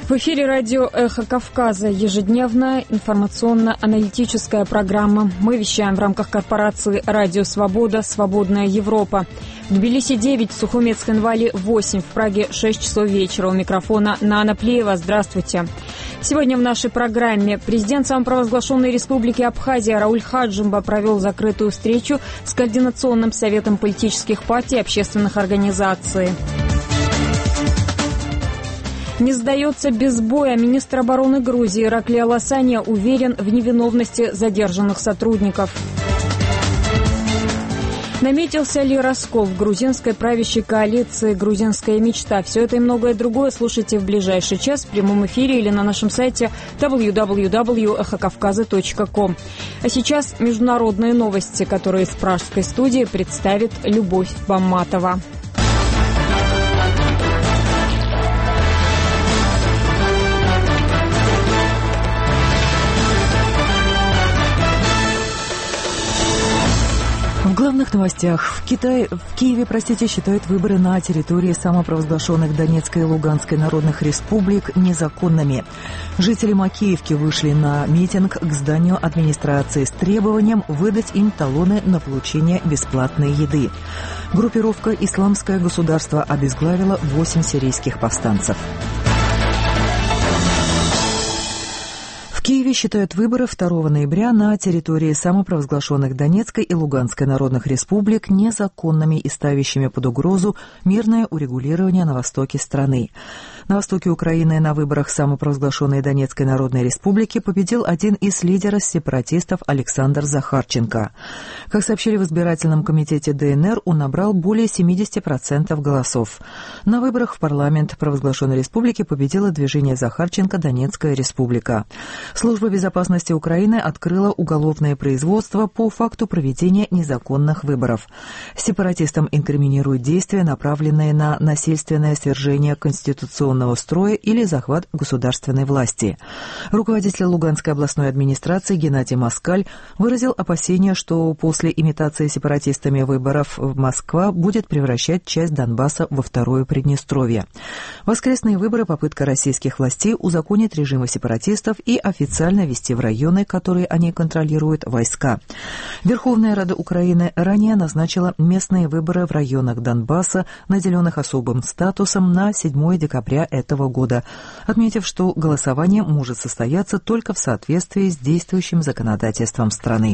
В эфире радио «Эхо Кавказа». Ежедневная информационно-аналитическая программа. Мы вещаем в рамках корпорации «Радио Свобода. Свободная Европа». В Тбилиси 9, в Сухуме Цхинвале 8, в Праге 6 часов вечера. У микрофона Нана Плеева. Здравствуйте. Сегодня в нашей программе президент самопровозглашенной республики Абхазия Рауль Хаджимба провел закрытую встречу с Координационным советом политических партий и общественных организаций. Не сдается без боя. Министр обороны Грузии Ираклий Аласания уверен в невиновности задержанных сотрудников. Наметился ли раскол в грузинской правящей коалиции «Грузинская мечта»? Все это и многое другое слушайте в ближайший час в прямом эфире или на нашем сайте www.эхокавказа.ком. А сейчас международные новости, которые из пражской студии представит Любовь Бамматова. В главных новостях. В Киеве, считают выборы на территории самопровозглашенных Донецкой и Луганской народных республик незаконными. Жители Макеевки вышли на митинг к зданию администрации с требованием выдать им талоны на получение бесплатной еды. Группировка «Исламское государство» обезглавила 8 сирийских повстанцев. В Киеве считают выборы 2 ноября на территории самопровозглашенных Донецкой и Луганской народных республик незаконными и ставящими под угрозу мирное урегулирование на востоке страны. На востоке Украины на выборах самопровозглашенной Донецкой народной республики победил один из лидеров сепаратистов Александр Захарченко. Как сообщили в избирательном комитете ДНР, он набрал более 70% голосов. На выборах в парламент провозглашенной республики победило движение Захарченко «Донецкая республика». Служба безопасности Украины открыла уголовное производство по факту проведения незаконных выборов. Сепаратистам инкриминируют действия, направленные на насильственное свержение конституционного строя или захват государственной власти. Руководитель Луганской областной администрации Геннадий Москаль выразил опасения, что после имитации сепаратистами выборов Москва будет превращать часть Донбасса во второе Приднестровье. Воскресные выборы — попытка российских властей узаконить режимы сепаратистов и официально ввести в районы, которые они контролируют, войска. Верховная Рада Украины ранее назначила местные выборы в районах Донбасса, наделенных особым статусом, на 7 декабря этого года, отметив, что голосование может состояться только в соответствии с действующим законодательством страны.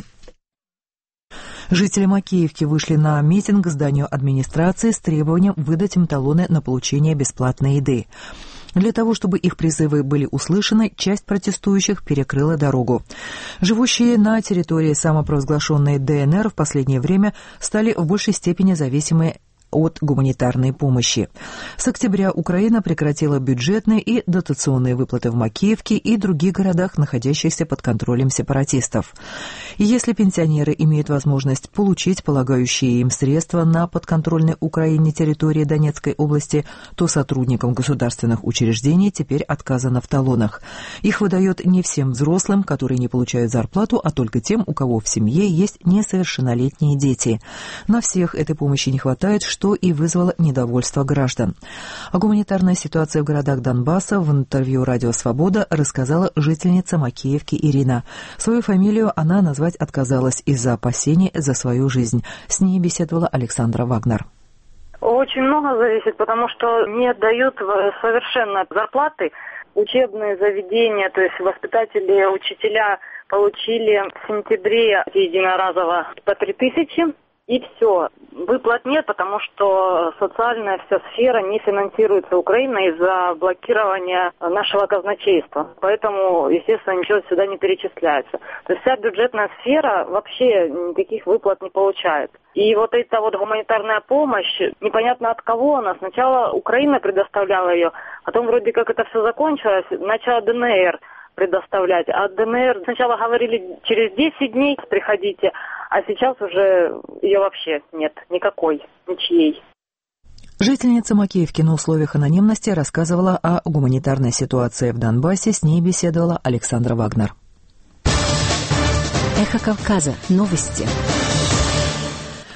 Жители Макеевки вышли на митинг к зданию администрации с требованием выдать им талоны на получение бесплатной еды. Для того, чтобы их призывы были услышаны, часть протестующих перекрыла дорогу. Живущие на территории самопровозглашенной ДНР в последнее время стали в большей степени зависимы от гуманитарной помощи. С октября Украина прекратила бюджетные и дотационные выплаты в Макеевке и других городах, находящихся под контролем сепаратистов. И если пенсионеры имеют возможность получить полагающие им средства на подконтрольной Украине территории Донецкой области, то сотрудникам государственных учреждений теперь отказано в талонах. Их выдают не всем взрослым, которые не получают зарплату, а только тем, у кого в семье есть несовершеннолетние дети. На всех этой помощи не хватает, что и вызвало недовольство граждан. О гуманитарной ситуации в городах Донбасса в интервью «Радио Свобода» рассказала жительница Макеевки Ирина. Свою фамилию она назвать отказалась из-за опасений за свою жизнь. С ней беседовала Александра Вагнер. Очень много зависит, потому что не дают совершенно зарплаты. Учебные заведения, то есть воспитатели, учителя получили в сентябре единоразово по 3000. И все. Выплат нет, потому что социальная вся сфера не финансируется Украиной из-за блокирования нашего казначейства. Поэтому, естественно, ничего сюда не перечисляется. То есть вся бюджетная сфера вообще никаких выплат не получает. И вот эта вот гуманитарная помощь, непонятно от кого она. Сначала Украина предоставляла ее, потом вроде как это все закончилось, начала ДНР предоставлять. А ДНР сначала говорили, через 10 дней приходите, а сейчас уже ее вообще нет, никакой, ничьей. Жительница Макеевки на условиях анонимности рассказывала о гуманитарной ситуации в Донбассе. С ней беседовала Александра Вагнер. Эхо Кавказа. Новости.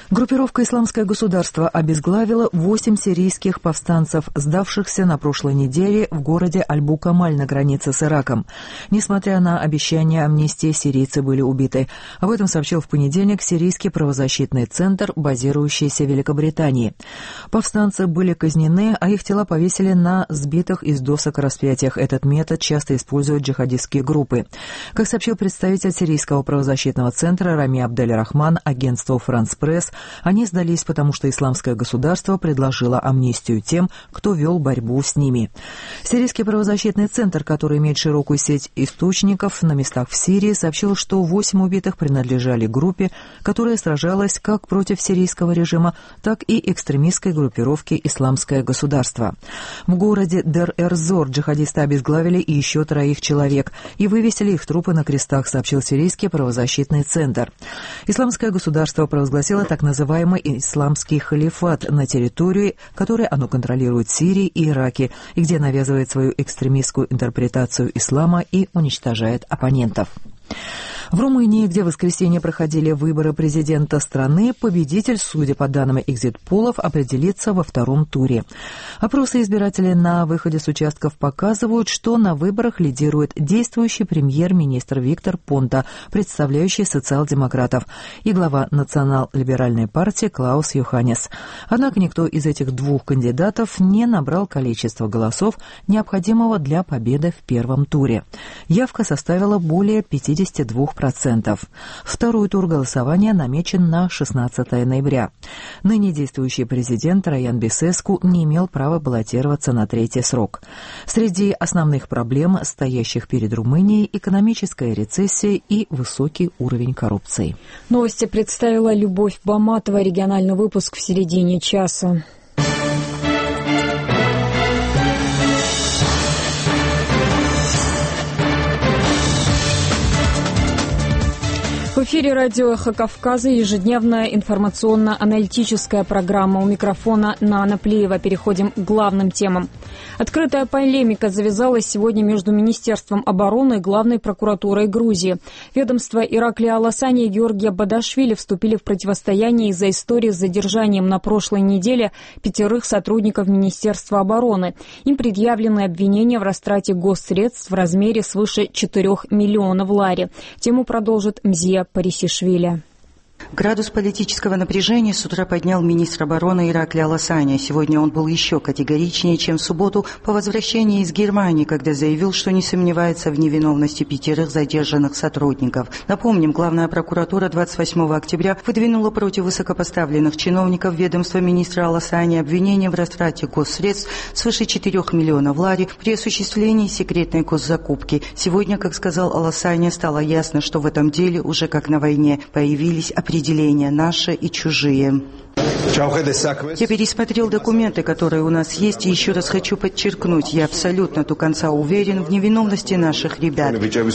Группировка «Исламское государство» обезглавила 8 сирийских повстанцев, сдавшихся на прошлой неделе в городе Аль-Букамаль на границе с Ираком. Несмотря на обещание амнистии, сирийцы были убиты. Об этом сообщил в понедельник Сирийский правозащитный центр, базирующийся в Великобритании. Повстанцы были казнены, а их тела повесили на сбитых из досок распятиях. Этот метод часто используют джихадистские группы. Как сообщил представитель Сирийского правозащитного центра Рами Абдель-Рахман агентству «Франс Пресс», они сдались, потому что Исламское государство предложило амнистию тем, кто вел борьбу с ними. Сирийский правозащитный центр, который имеет широкую сеть источников на местах в Сирии, сообщил, что 8 убитых принадлежали группе, которая сражалась как против сирийского режима, так и экстремистской группировки «Исламское государство». В городе Дер-Эр-Зор джихадисты обезглавили и еще 3 человек и вывесили их трупы на крестах, сообщил Сирийский правозащитный центр. Исламское государство провозгласило так называемый исламский халифат на территории, которую оно контролирует в Сирии и Ираке, и где навязывает свою экстремистскую интерпретацию ислама и уничтожает оппонентов. В Румынии, где в воскресенье проходили выборы президента страны, победитель, судя по данным экзит-полов, определится во 2-м туре. Опросы избирателей на выходе с участков показывают, что на выборах лидирует действующий премьер-министр Виктор Понта, представляющий социал-демократов, и глава национал-либеральной партии Клаус Йоханнес. Однако никто из этих 2 кандидатов не набрал количество голосов, необходимого для победы в 1-м туре. Явка составила более 52%. Второй тур голосования намечен на 16 ноября. Ныне действующий президент Траян Бесеску не имел права баллотироваться на 3-й срок. Среди основных проблем, стоящих перед Румынией, экономическая рецессия и высокий уровень коррупции. Новости представила Любовь Баматова. Региональный выпуск в середине часа. В эфире радио «Эхо Кавказа» ежедневная информационно-аналитическая программа. У микрофона Нана Плеева. Переходим к главным темам. Открытая полемика завязалась сегодня между Министерством обороны и Главной прокуратурой Грузии. Ведомства Ираклия Аласани и Георгия Бадашвили вступили в противостояние из-за истории с задержанием на прошлой неделе 5 сотрудников Министерства обороны. Им предъявлены обвинения в растрате госсредств в размере свыше 4 миллионов лари. Тему продолжит Мзия Парисишвили. Градус политического напряжения с утра поднял министр обороны Ираклий Аласани. Сегодня он был еще категоричнее, чем в субботу по возвращении из Германии, когда заявил, что не сомневается в невиновности 5 задержанных сотрудников. Напомним, Главная прокуратура 28 октября выдвинула против высокопоставленных чиновников ведомства министра Аласани обвинения в растрате госсредств свыше 4 миллионов лари при осуществлении секретной госзакупки. Сегодня, как сказал Аласани, стало ясно, что в этом деле уже как на войне появились определения «наши» и «чужие». Я пересмотрел документы, которые у нас есть, и еще раз хочу подчеркнуть, я абсолютно до конца уверен в невиновности наших ребят.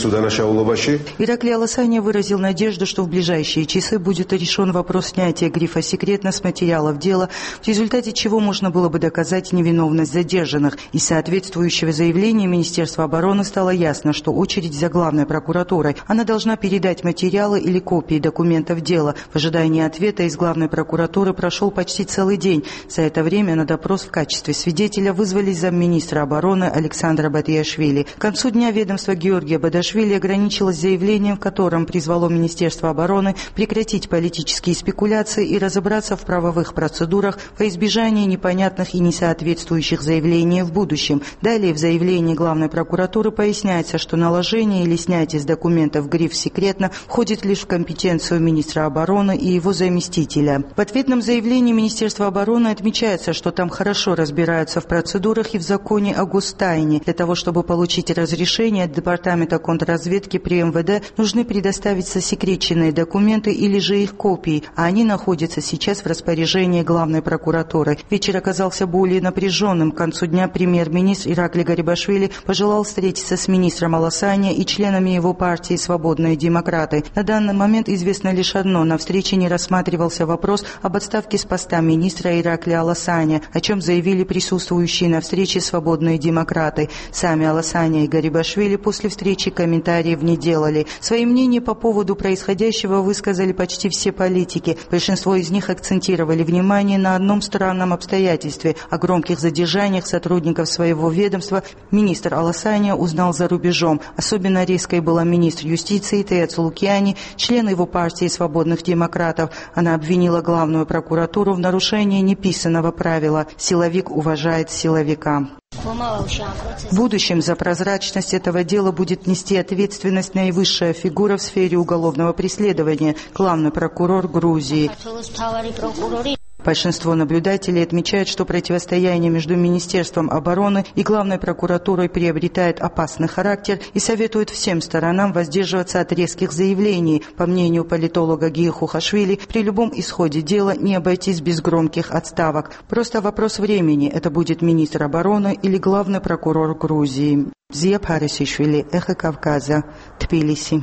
Ираклий Аласани выразил надежду, что в ближайшие часы будет решен вопрос снятия грифа «секретно» с материалов дела, в результате чего можно было бы доказать невиновность задержанных. Из соответствующего заявления Министерства обороны стало ясно, что очередь за Главной прокуратурой. Она должна передать материалы или копии документов дела. В ожидании ответа из Главной прокуратуры прошел почти целый день. За это время на допрос в качестве свидетеля вызвались замминистра обороны Александра Батияшвили. К концу дня ведомство Георгия Бадашвили ограничилось заявлением, в котором призвало Министерство обороны прекратить политические спекуляции и разобраться в правовых процедурах во избежание непонятных и несоответствующих заявлений в будущем. Далее в заявлении Главной прокуратуры поясняется, что наложение или снятие с документов гриф «секретно» входит лишь в компетенцию министра обороны и его заместителя. В ответном заявлении Министерства обороны отмечается, что там хорошо разбираются в процедурах и в законе о гостайне. Для того, чтобы получить разрешение от Департамента контрразведки при МВД, нужны предоставить засекреченные документы или же их копии, а они находятся сейчас в распоряжении Главной прокуратуры. Вечер оказался более напряженным. К концу дня премьер-министр Ираклий Гарибашвили пожелал встретиться с министром Аласани и членами его партии «Свободные демократы». На данный момент известно лишь одно. На встрече не рассматривался вопрос об отставке с поста министра Иракли Аласаня, о чем заявили присутствующие на встрече свободные демократы. Сами Аласаня и Гарибашвили после встречи комментариев не делали. Свои мнения по поводу происходящего высказали почти все политики. Большинство из них акцентировали внимание на одном странном обстоятельстве. О громких задержаниях сотрудников своего ведомства министр Аласаня узнал за рубежом. Особенно резкой была министр юстиции Тея Цулукиани, член его партии свободных демократов. Она обвинила главную прокуратуру в нарушении неписанного правила «силовик уважает силовика». В будущем за прозрачность этого дела будет нести ответственность наивысшая фигура в сфере уголовного преследования – главный прокурор Грузии. Большинство наблюдателей отмечает, что противостояние между Министерством обороны и Главной прокуратурой приобретает опасный характер и советует всем сторонам воздерживаться от резких заявлений. По мнению политолога Гии Хухашвили, при любом исходе дела не обойтись без громких отставок. Просто вопрос времени – это будет министр обороны или главный прокурор Грузии. Зия Парисишвили, Эхо Кавказа, Тбилиси.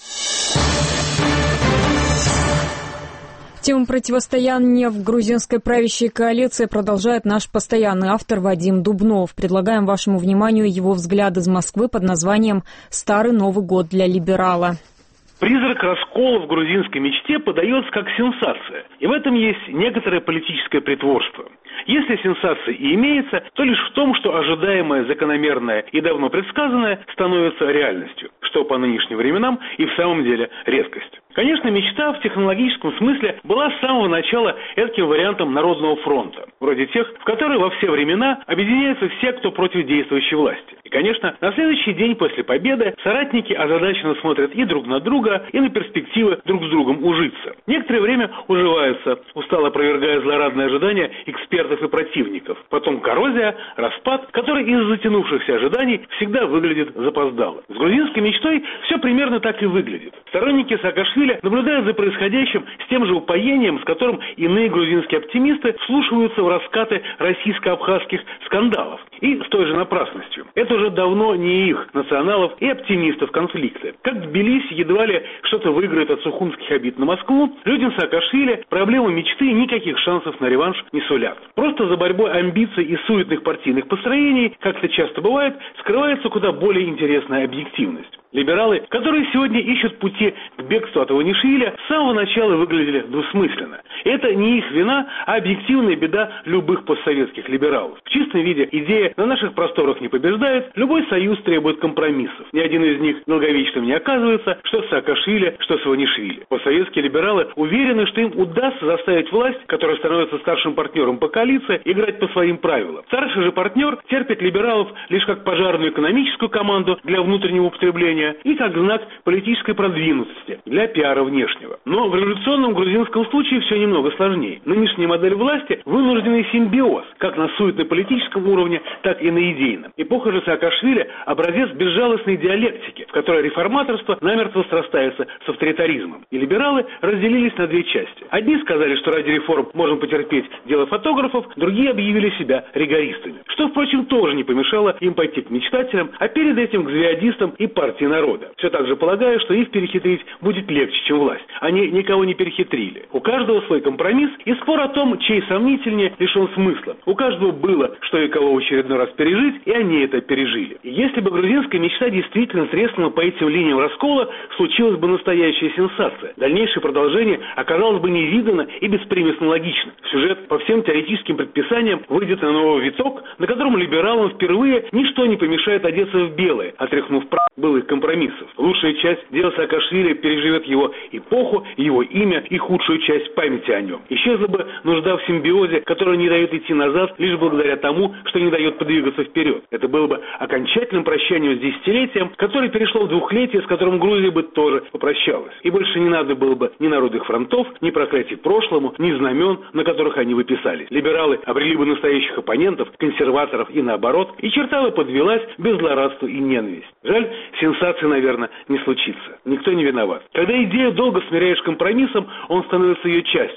Тему противостояния в грузинской правящей коалиции продолжает наш постоянный автор Вадим Дубнов. Предлагаем вашему вниманию его взгляд из Москвы под названием «Старый Новый год для либерала». Призрак раскола в грузинской мечте подается как сенсация, и в этом есть некоторое политическое притворство. Если сенсация и имеется, то лишь в том, что ожидаемое, закономерное и давно предсказанное становится реальностью, что по нынешним временам и в самом деле редкость. Конечно, мечта в технологическом смысле была с самого начала эдаким вариантом народного фронта, вроде тех, в которые во все времена объединяются все, кто против действующей власти. И, конечно, на следующий день после победы соратники озадаченно смотрят и друг на друга, и на перспективы друг с другом ужиться. Некоторое время уживаются, устало опровергая злорадные ожидания экспертов и противников. Потом коррозия, распад, который из затянувшихся ожиданий всегда выглядит запоздало. С грузинской мечтой все примерно так и выглядит. Сторонники Саакашвили наблюдают за происходящим с тем же упоением, с которым иные грузинские оптимисты вслушиваются в раскаты российско-абхазских скандалов. И с той же напрасностью. Это уже давно не их, националов и оптимистов, конфликты. Как Тбилиси едва ли что-то выиграет от сухумских обид на Москву, людям Саакашвили проблемы мечты никаких шансов на реванш не сулят. Просто за борьбой амбиций и суетных партийных построений, как это часто бывает, скрывается куда более интересная объективность. Либералы, которые сегодня ищут пути к бегству от Иванишвили, с самого начала выглядели двусмысленно. Это не их вина, а объективная беда любых постсоветских либералов. В чистом виде идея на наших просторах не побеждает, любой союз требует компромиссов. Ни один из них долговечным не оказывается, что с Саакашвили, что с Иванишвили. Постсоветские либералы уверены, что им удастся заставить власть, которая становится старшим партнером по коалиции, играть по своим правилам. Старший же партнер терпит либералов лишь как пожарную экономическую команду для внутреннего употребления и как знак политической продвинутости для пиара внешнего. Но в революционном грузинском случае все немного сложнее. Нынешняя модель власти – вынужденный симбиоз, как на суетно-политическом уровне, так и на идейном. Эпоха же Саакашвили – образец безжалостной диалектики, в которой реформаторство намертво срастается с авторитаризмом. И либералы разделились на две части. Одни сказали, что ради реформ можно потерпеть дело фотографов, другие объявили себя ригористами. Что, впрочем, тоже не помешало им пойти к мечтателям, а перед этим к звеодистам и партии народа. Все так же полагаю, что их перехитрить будет легче, чем власть. Они никого не перехитрили. У каждого свой компромисс, и спор о том, чей сомнительнее, лишен смысла. У каждого было, что и кого в очередной раз пережить, и они это пережили. И если бы грузинская мечта действительно треснула по этим линиям раскола, случилась бы настоящая сенсация. Дальнейшее продолжение оказалось бы невиданно и беспримесно логично. Сюжет по всем теоретическим предписаниям выйдет на новый виток, на котором либералам впервые ничто не помешает одеться в белое, отряхнув прах былых компромиссов. Лучшая часть дела Саакашвили переживет его эпоху, его имя и худшую часть памяти о нем. Исчезла бы нужда в симбиозе, который не дает идти назад лишь благодаря тому, что не дает подвигаться вперед. Это было бы окончательным прощанием с десятилетием, которое перешло в двухлетие, с которым Грузия бы тоже попрощалась. И больше не надо было бы ни народных фронтов, ни проклятий прошлому, ни знамен, на которых они выписались. Либералы обрели бы настоящих оппонентов, консерваторов и наоборот, и черта бы подвелась без злорадства и ненависти. Жаль, сенсации, наверное, не случится. Никто не виноват. Когда идею долго смиряешь компромиссом, он становится ее частью.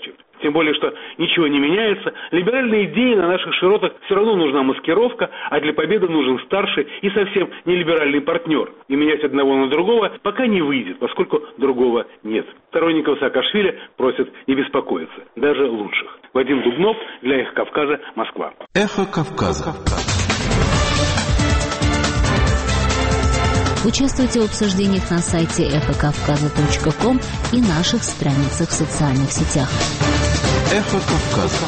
Тем более, что ничего не меняется. Либеральные идеи на наших широтах все равно нужна маскировка, а для победы нужен старший и совсем не либеральный партнер. И менять одного на другого пока не выйдет, поскольку другого нет. Сторонников Саакашвили просят не беспокоиться, даже лучших. Вадим Дубнов для «Эхо Кавказа», Москва. «Эхо Кавказа». Участвуйте в обсуждениях на сайте эхокавказа.ком и наших страницах в социальных сетях. «Эхо Кавказа».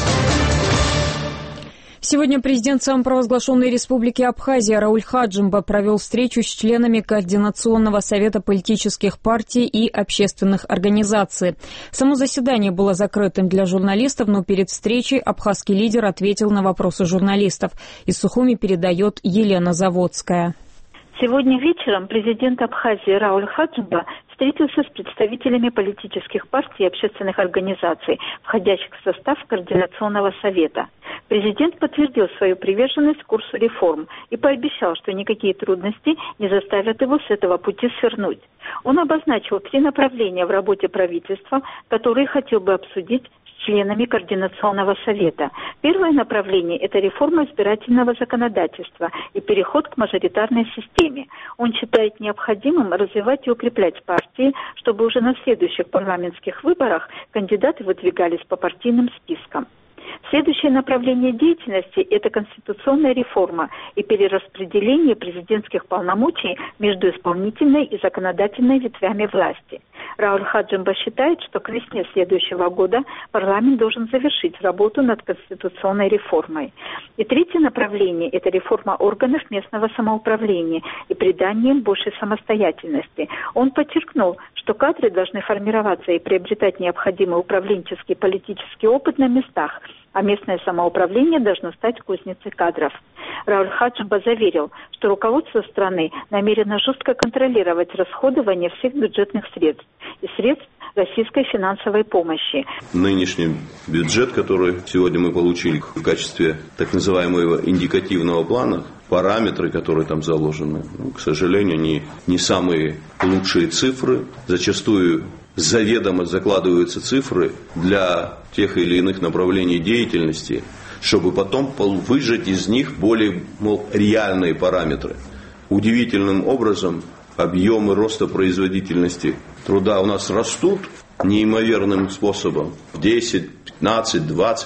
Сегодня президент самопровозглашенной республики Абхазия Рауль Хаджимба провел встречу с членами Координационного совета политических партий и общественных организаций. Само заседание было закрытым для журналистов, но перед встречей абхазский лидер ответил на вопросы журналистов. Из Сухуми передает Елена Заводская. Сегодня вечером президент Абхазии Рауль Хаджимба встретился с представителями политических партий и общественных организаций, входящих в состав Координационного совета. Президент подтвердил свою приверженность курсу реформ и пообещал, что никакие трудности не заставят его с этого пути свернуть. Он обозначил 3 направления в работе правительства, которые хотел бы обсудить с членами Координационного совета. Первое направление – это реформа избирательного законодательства и переход к мажоритарной системе. Он считает необходимым развивать и укреплять партии, чтобы уже на следующих парламентских выборах кандидаты выдвигались по партийным спискам. Следующее направление деятельности – это конституционная реформа и перераспределение президентских полномочий между исполнительной и законодательной ветвями власти. Рауль Хаджимба считает, что к весне следующего года парламент должен завершить работу над конституционной реформой. И третье направление – это реформа органов местного самоуправления и придание им большей самостоятельности. Он подчеркнул, что кадры должны формироваться и приобретать необходимый управленческий и политический опыт на местах, а местное самоуправление должно стать кузницей кадров. Рауль Хаджимба заверил, что руководство страны намерено жестко контролировать расходование всех бюджетных средств и средств российской финансовой помощи. Нынешний бюджет, который сегодня мы получили в качестве так называемого индикативного плана, параметры, которые там заложены, к сожалению, не самые лучшие цифры. Зачастую заведомо закладываются цифры для тех или иных направлений деятельности, чтобы потом выжать из них более реальные параметры. Удивительным образом объемы роста производительности труда у нас растут неимоверным способом, 10, 15,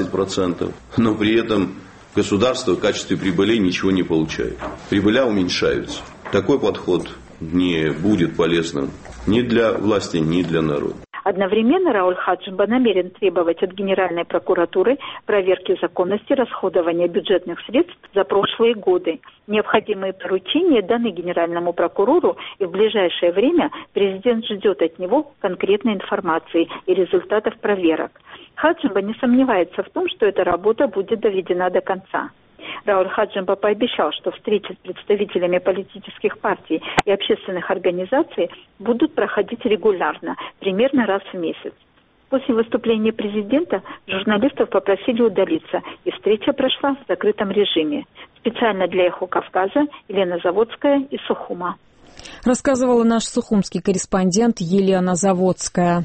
20%, но при этом государство в качестве прибылей ничего не получает. Прибыля уменьшаются. Такой подход не будет полезным ни для власти, ни для народа. Одновременно Рауль Хаджимба намерен требовать от Генеральной прокуратуры проверки законности расходования бюджетных средств за прошлые годы. Необходимые поручения даны Генеральному прокурору, и в ближайшее время президент ждет от него конкретной информации и результатов проверок. Хаджимба не сомневается в том, что эта работа будет доведена до конца. Рауль Хаджимба пообещал, что встречи с представителями политических партий и общественных организаций будут проходить регулярно, примерно раз в месяц. После выступления президента журналистов попросили удалиться, и встреча прошла в закрытом режиме. Специально для «Эхо Кавказа» Елена Заводская из Сухума. Рассказывала наш сухумский корреспондент Елена Заводская.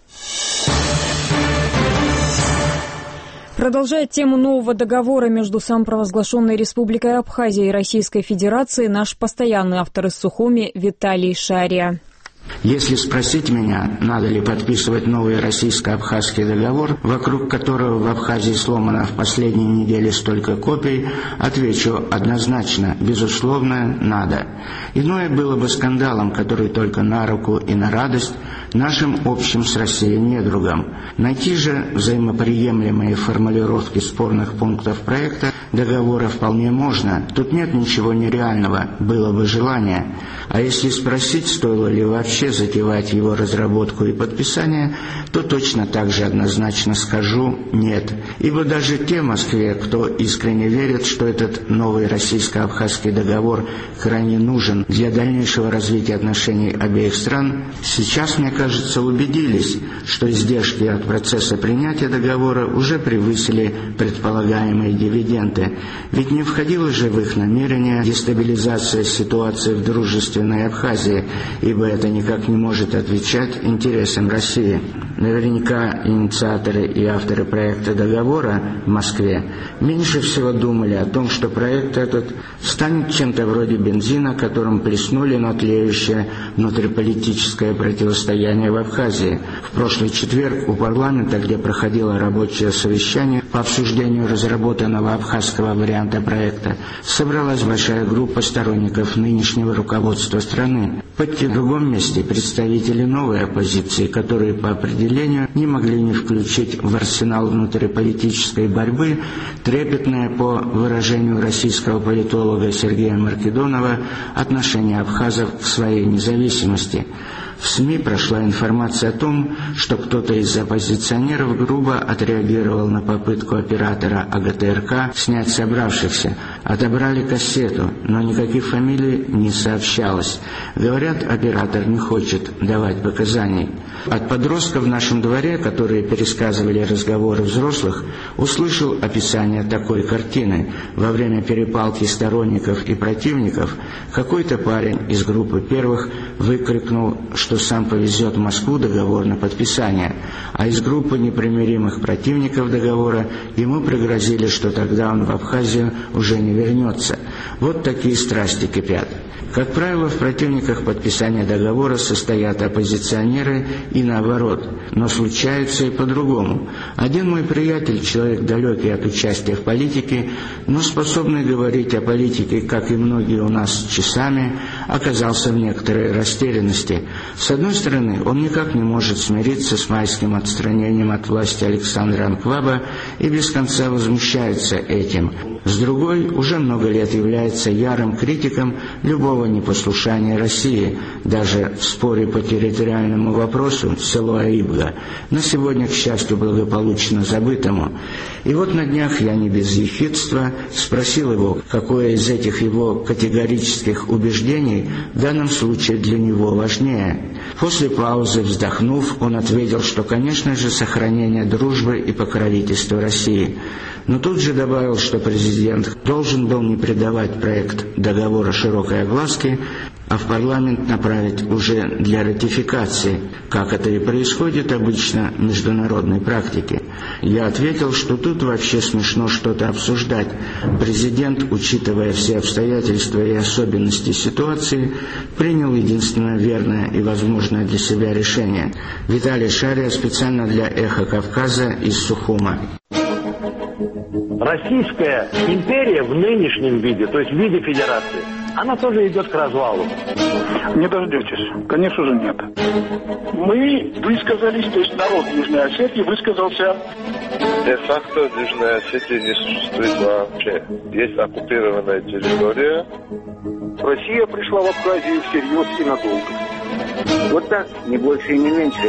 Продолжая тему нового договора между самопровозглашенной Республикой Абхазия и Российской Федерацией, наш постоянный автор из Сухуми Виталий Шария. Если спросить меня, надо ли подписывать новый российско-абхазский договор, вокруг которого в Абхазии сломано в последние недели столько копий, отвечу однозначно, безусловно, надо. Иное было бы скандалом, который только на руку и на радость нашим общим с Россией недругам. Найти же взаимоприемлемые формулировки спорных пунктов проекта договора вполне можно. Тут нет ничего нереального, было бы желание. А если спросить, стоило ли вообще затевать его разработку и подписание, то точно так же однозначно скажу «нет». Ибо даже те в Москве, кто искренне верит, что этот новый российско-абхазский договор крайне нужен для дальнейшего развития отношений обеих стран, сейчас, мне кажется, убедились, что издержки от процесса принятия договора уже превысили предполагаемые дивиденды. Ведь не входило же в их намерение дестабилизация ситуации в дружественной Абхазии, ибо это никак не может отвечать интересам России. Наверняка инициаторы и авторы проекта договора в Москве меньше всего думали о том, что проект этот станет чем-то вроде бензина, которым плеснули на тлеющее внутриполитическое противостояние в Абхазии. В прошлый четверг у парламента, где проходило рабочее совещание по обсуждению разработанного абхазского варианта проекта, собралась большая группа сторонников нынешнего руководства страны. В другом месте представители новой оппозиции, которые по определению не могли не включить в арсенал внутриполитической борьбы трепетное, по выражению российского политолога Сергея Маркедонова, отношение абхазов к своей независимости. В СМИ прошла информация о том, что кто-то из оппозиционеров грубо отреагировал на попытку оператора АГТРК снять собравшихся. Отобрали кассету, но никаких фамилий не сообщалось. Говорят, оператор не хочет давать показаний. От подростков в нашем дворе, которые пересказывали разговоры взрослых, услышал описание такой картины. Во время перепалки сторонников и противников какой-то парень из группы первых выкрикнул, что сам повезет в Москву договор на подписание, а из группы непримиримых противников договора ему пригрозили, что тогда он в Абхазию уже не вернется. Вот такие страсти кипят. Как правило, в противниках подписания договора состоят оппозиционеры и наоборот, но случается и по-другому. Один мой приятель, человек далекий от участия в политике, но способный говорить о политике, как и многие у нас, часами, оказался в некоторой растерянности. С одной стороны, он никак не может смириться с майским отстранением от власти Александра Анкваба и без конца возмущается этим. С другой, уже много лет является ярым критиком любого непослушания России, даже в споре по территориальному вопросу село Аибга, на сегодня, к счастью, благополучно забытому. И вот на днях я не без ехидства спросил его, какое из этих его категорических убеждений в данном случае для него важнее. После паузы, вздохнув, он ответил, что, конечно же, сохранение дружбы и покровительства России. Но тут же добавил, что президент должен был не придавать проект договора широкой огласки, а в парламент направить уже для ратификации, как это и происходит обычно в международной практике. Я ответил, что тут вообще смешно что-то обсуждать. Президент, учитывая все обстоятельства и особенности ситуации, принял единственно верное и возможное для себя решение. Виталий Шария, специально для «Эхо Кавказа» из Сухума. Российская империя в нынешнем виде, то есть в виде федерации, она тоже идет к развалу. Не дождетесь. Конечно же, нет. Мы высказались, то есть народ Южной Осетии высказался. Де-факто Южная Осетия не существует вообще. Есть оккупированная территория. Россия пришла в Абхазию всерьез и надолго. Вот так, не больше и не меньше.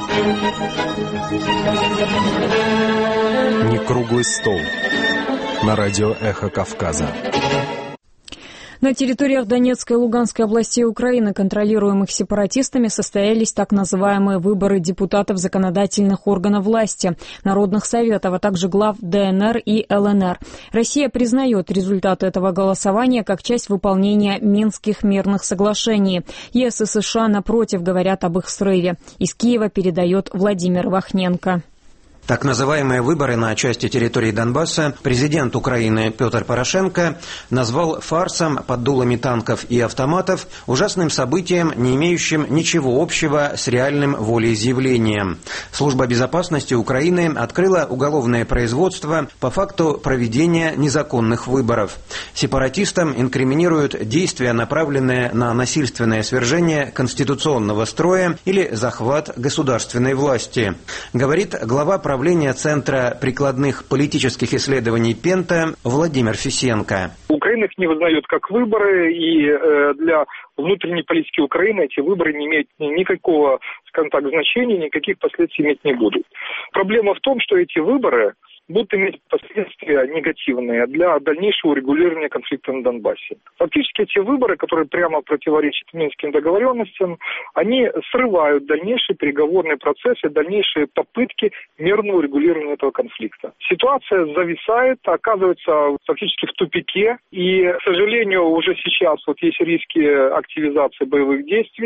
Не круглый стол. На радио «Эхо Кавказа». На территориях Донецкой и Луганской областей Украины, контролируемых сепаратистами, состоялись так называемые выборы депутатов законодательных органов власти, народных советов, а также глав ДНР и ЛНР. Россия признает результаты этого голосования как часть выполнения Минских мирных соглашений. ЕС и США, напротив, говорят об их срыве. Из Киева передает Владимир Вахненко. Так называемые выборы на части территории Донбасса президент Украины Петр Порошенко назвал фарсом под дулами танков и автоматов, ужасным событием, не имеющим ничего общего с реальным волеизъявлением. Служба безопасности Украины открыла уголовное производство по факту проведения незаконных выборов. Сепаратистам инкриминируют действия, направленные на насильственное свержение конституционного строя или захват государственной власти. Говорит глава правления Центра прикладных политических исследований Пента Владимир Фисенко. Украина их не вызнает как выборы, и для внутренней политики Украины эти выборы не имеют никакого, скажем так, значения, никаких последствий иметь не будут. Проблема в том, что эти выборы будут иметь последствия негативные для дальнейшего урегулирования конфликта на Донбассе. Фактически эти выборы, которые прямо противоречат Минским договоренностям, они срывают дальнейшие переговорные процессы, дальнейшие попытки мирного урегулирования этого конфликта. Ситуация зависает, оказывается фактически в тупике, и, к сожалению, уже сейчас вот есть риски активизации боевых действий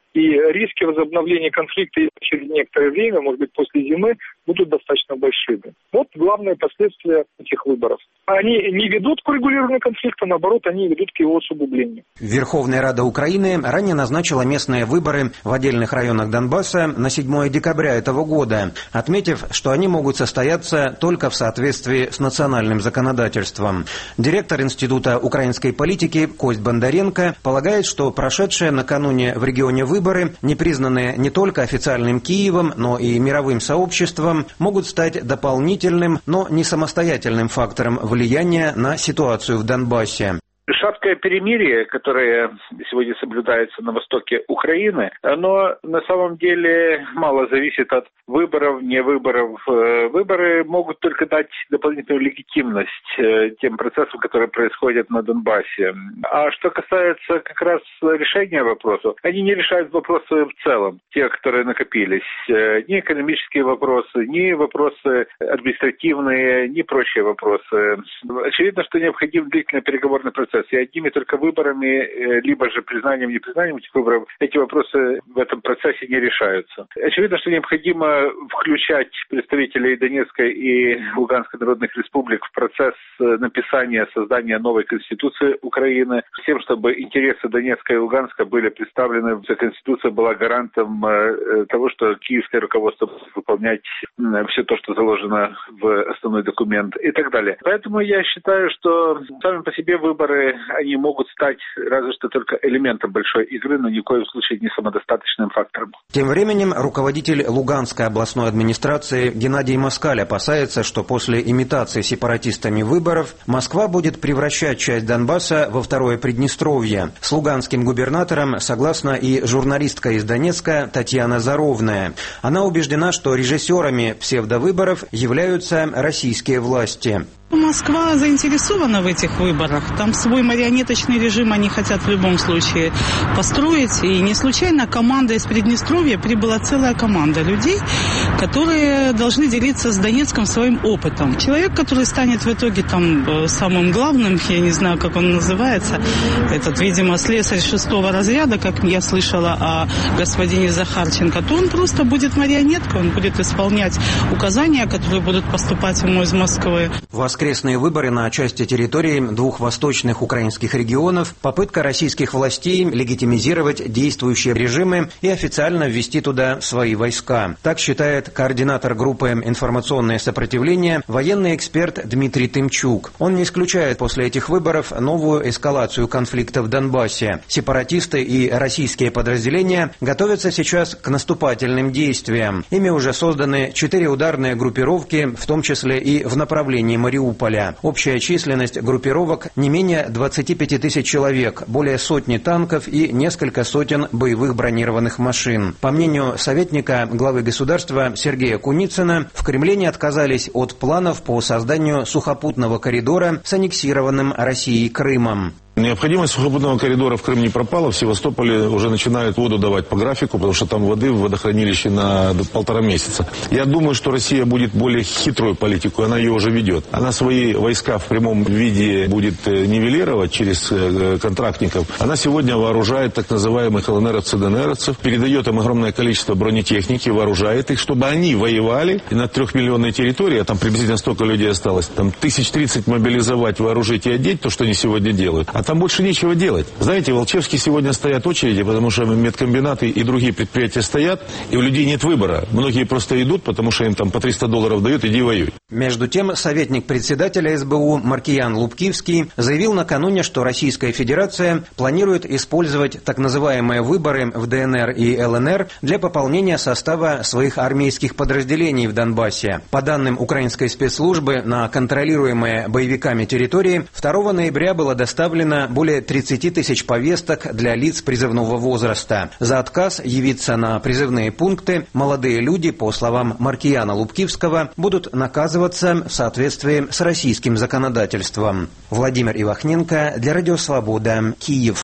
И риски возобновления конфликта через некоторое время, может быть, после зимы, будут достаточно большими. Вот главное последствия этих выборов. Они не ведут к урегулированию конфликта, наоборот, они ведут к его усугублению. Верховная Рада Украины ранее назначила местные выборы в отдельных районах Донбасса на 7 декабря этого года, отметив, что они могут состояться только в соответствии с национальным законодательством. Директор Института украинской политики Кость Бондаренко полагает, что прошедшие накануне в регионе выборы, не признанные не только официальным Киевом, но и мировым сообществом, могут стать дополнительным, но не самостоятельным фактором влияния на ситуацию в Донбассе. Шаткое перемирие, которое сегодня соблюдается на востоке Украины, оно на самом деле мало зависит от выборов, не выборов. Выборы могут только дать дополнительную легитимность тем процессам, которые происходят на Донбассе. А что касается как раз решения вопросов, они не решают вопросы в целом, те, которые накопились. Ни экономические вопросы, ни вопросы административные, ни прочие вопросы. Очевидно, что необходим длительный переговорный процесс. И одними только выборами, либо же признанием, непризнанием этих выборов, эти вопросы в этом процессе не решаются. Очевидно, что необходимо включать представителей Донецкой и Луганской народных республик в процесс написания, создания новой Конституции Украины, с тем, чтобы интересы Донецка и Луганска были представлены. Эта Конституция была гарантом того, что киевское руководство будет выполнять все то, что заложено в основной документ и так далее. Поэтому я считаю, что сами по себе выборы, они могут стать разве что только элементом большой игры, но ни в коем случае не самодостаточным фактором. Тем временем руководитель Луганской областной администрации Геннадий Москаль опасается, что после имитации сепаратистами выборов Москва будет превращать часть Донбасса во второе Приднестровье. С луганским губернатором согласна и журналистка из Донецка Татьяна Заровная. Она убеждена, что режиссерами псевдовыборов являются российские власти. Москва заинтересована в этих выборах. Там свой марионеточный режим они хотят в любом случае построить. И не случайно команда из Приднестровья прибыла целая команда людей, которые должны делиться с Донецком своим опытом. Человек, который станет в итоге там самым главным, я не знаю, как он называется, этот, видимо, слесарь 6-го разряда, как я слышала о господине Захарченко, то он просто будет марионеткой, он будет исполнять указания, которые будут поступать ему из Москвы. Воскресные выборы на части территории двух восточных украинских регионов, попытка российских властей легитимизировать действующие режимы и официально ввести туда свои войска. Так считает координатор группы «Информационное сопротивление» военный эксперт Дмитрий Тымчук. Он не исключает после этих выборов новую эскалацию конфликта в Донбассе. Сепаратисты и российские подразделения готовятся сейчас к наступательным действиям. Ими уже созданы 4 ударные группировки, в том числе и в направлении Мариуполя. Общая численность группировок не менее 25 тысяч человек, более сотни танков и несколько сотен боевых бронированных машин. По мнению советника главы государства Сергея Куницына, в Кремле не отказались от планов по созданию сухопутного коридора с аннексированным Россией Крымом. Необходимость сухопутного коридора в Крым не пропала. В Севастополе уже начинают воду давать по графику, потому что там воды в водохранилище на 1,5 месяца. Я думаю, что Россия будет более хитрую политику, она ее уже ведет. Она свои войска в прямом виде будет нивелировать через контрактников. Она сегодня вооружает так называемых ЛНРовцев, ДНРовцев, передает им огромное количество бронетехники, вооружает их, чтобы они воевали на 3-миллионной территории, а там приблизительно столько людей осталось, там 1030 мобилизовать, вооружить и одеть, то, что они сегодня делают. А там больше нечего делать. Знаете, в Волчевске сегодня стоят очереди, потому что медкомбинаты и другие предприятия стоят, и у людей нет выбора. Многие просто идут, потому что им там по $300 дают, иди воюй. Между тем, советник председателя СБУ Маркиян Лубкивский заявил накануне, что Российская Федерация планирует использовать так называемые выборы в ДНР и ЛНР для пополнения состава своих армейских подразделений в Донбассе. По данным украинской спецслужбы, на контролируемые боевиками территории 2 ноября было доставлено более 30 тысяч повесток для лиц призывного возраста. За отказ явиться на призывные пункты молодые люди, по словам Маркияна Лубкивского, будут наказываться в соответствии с российским законодательством. Владимир Ивахненко для Радио Свобода, Киев.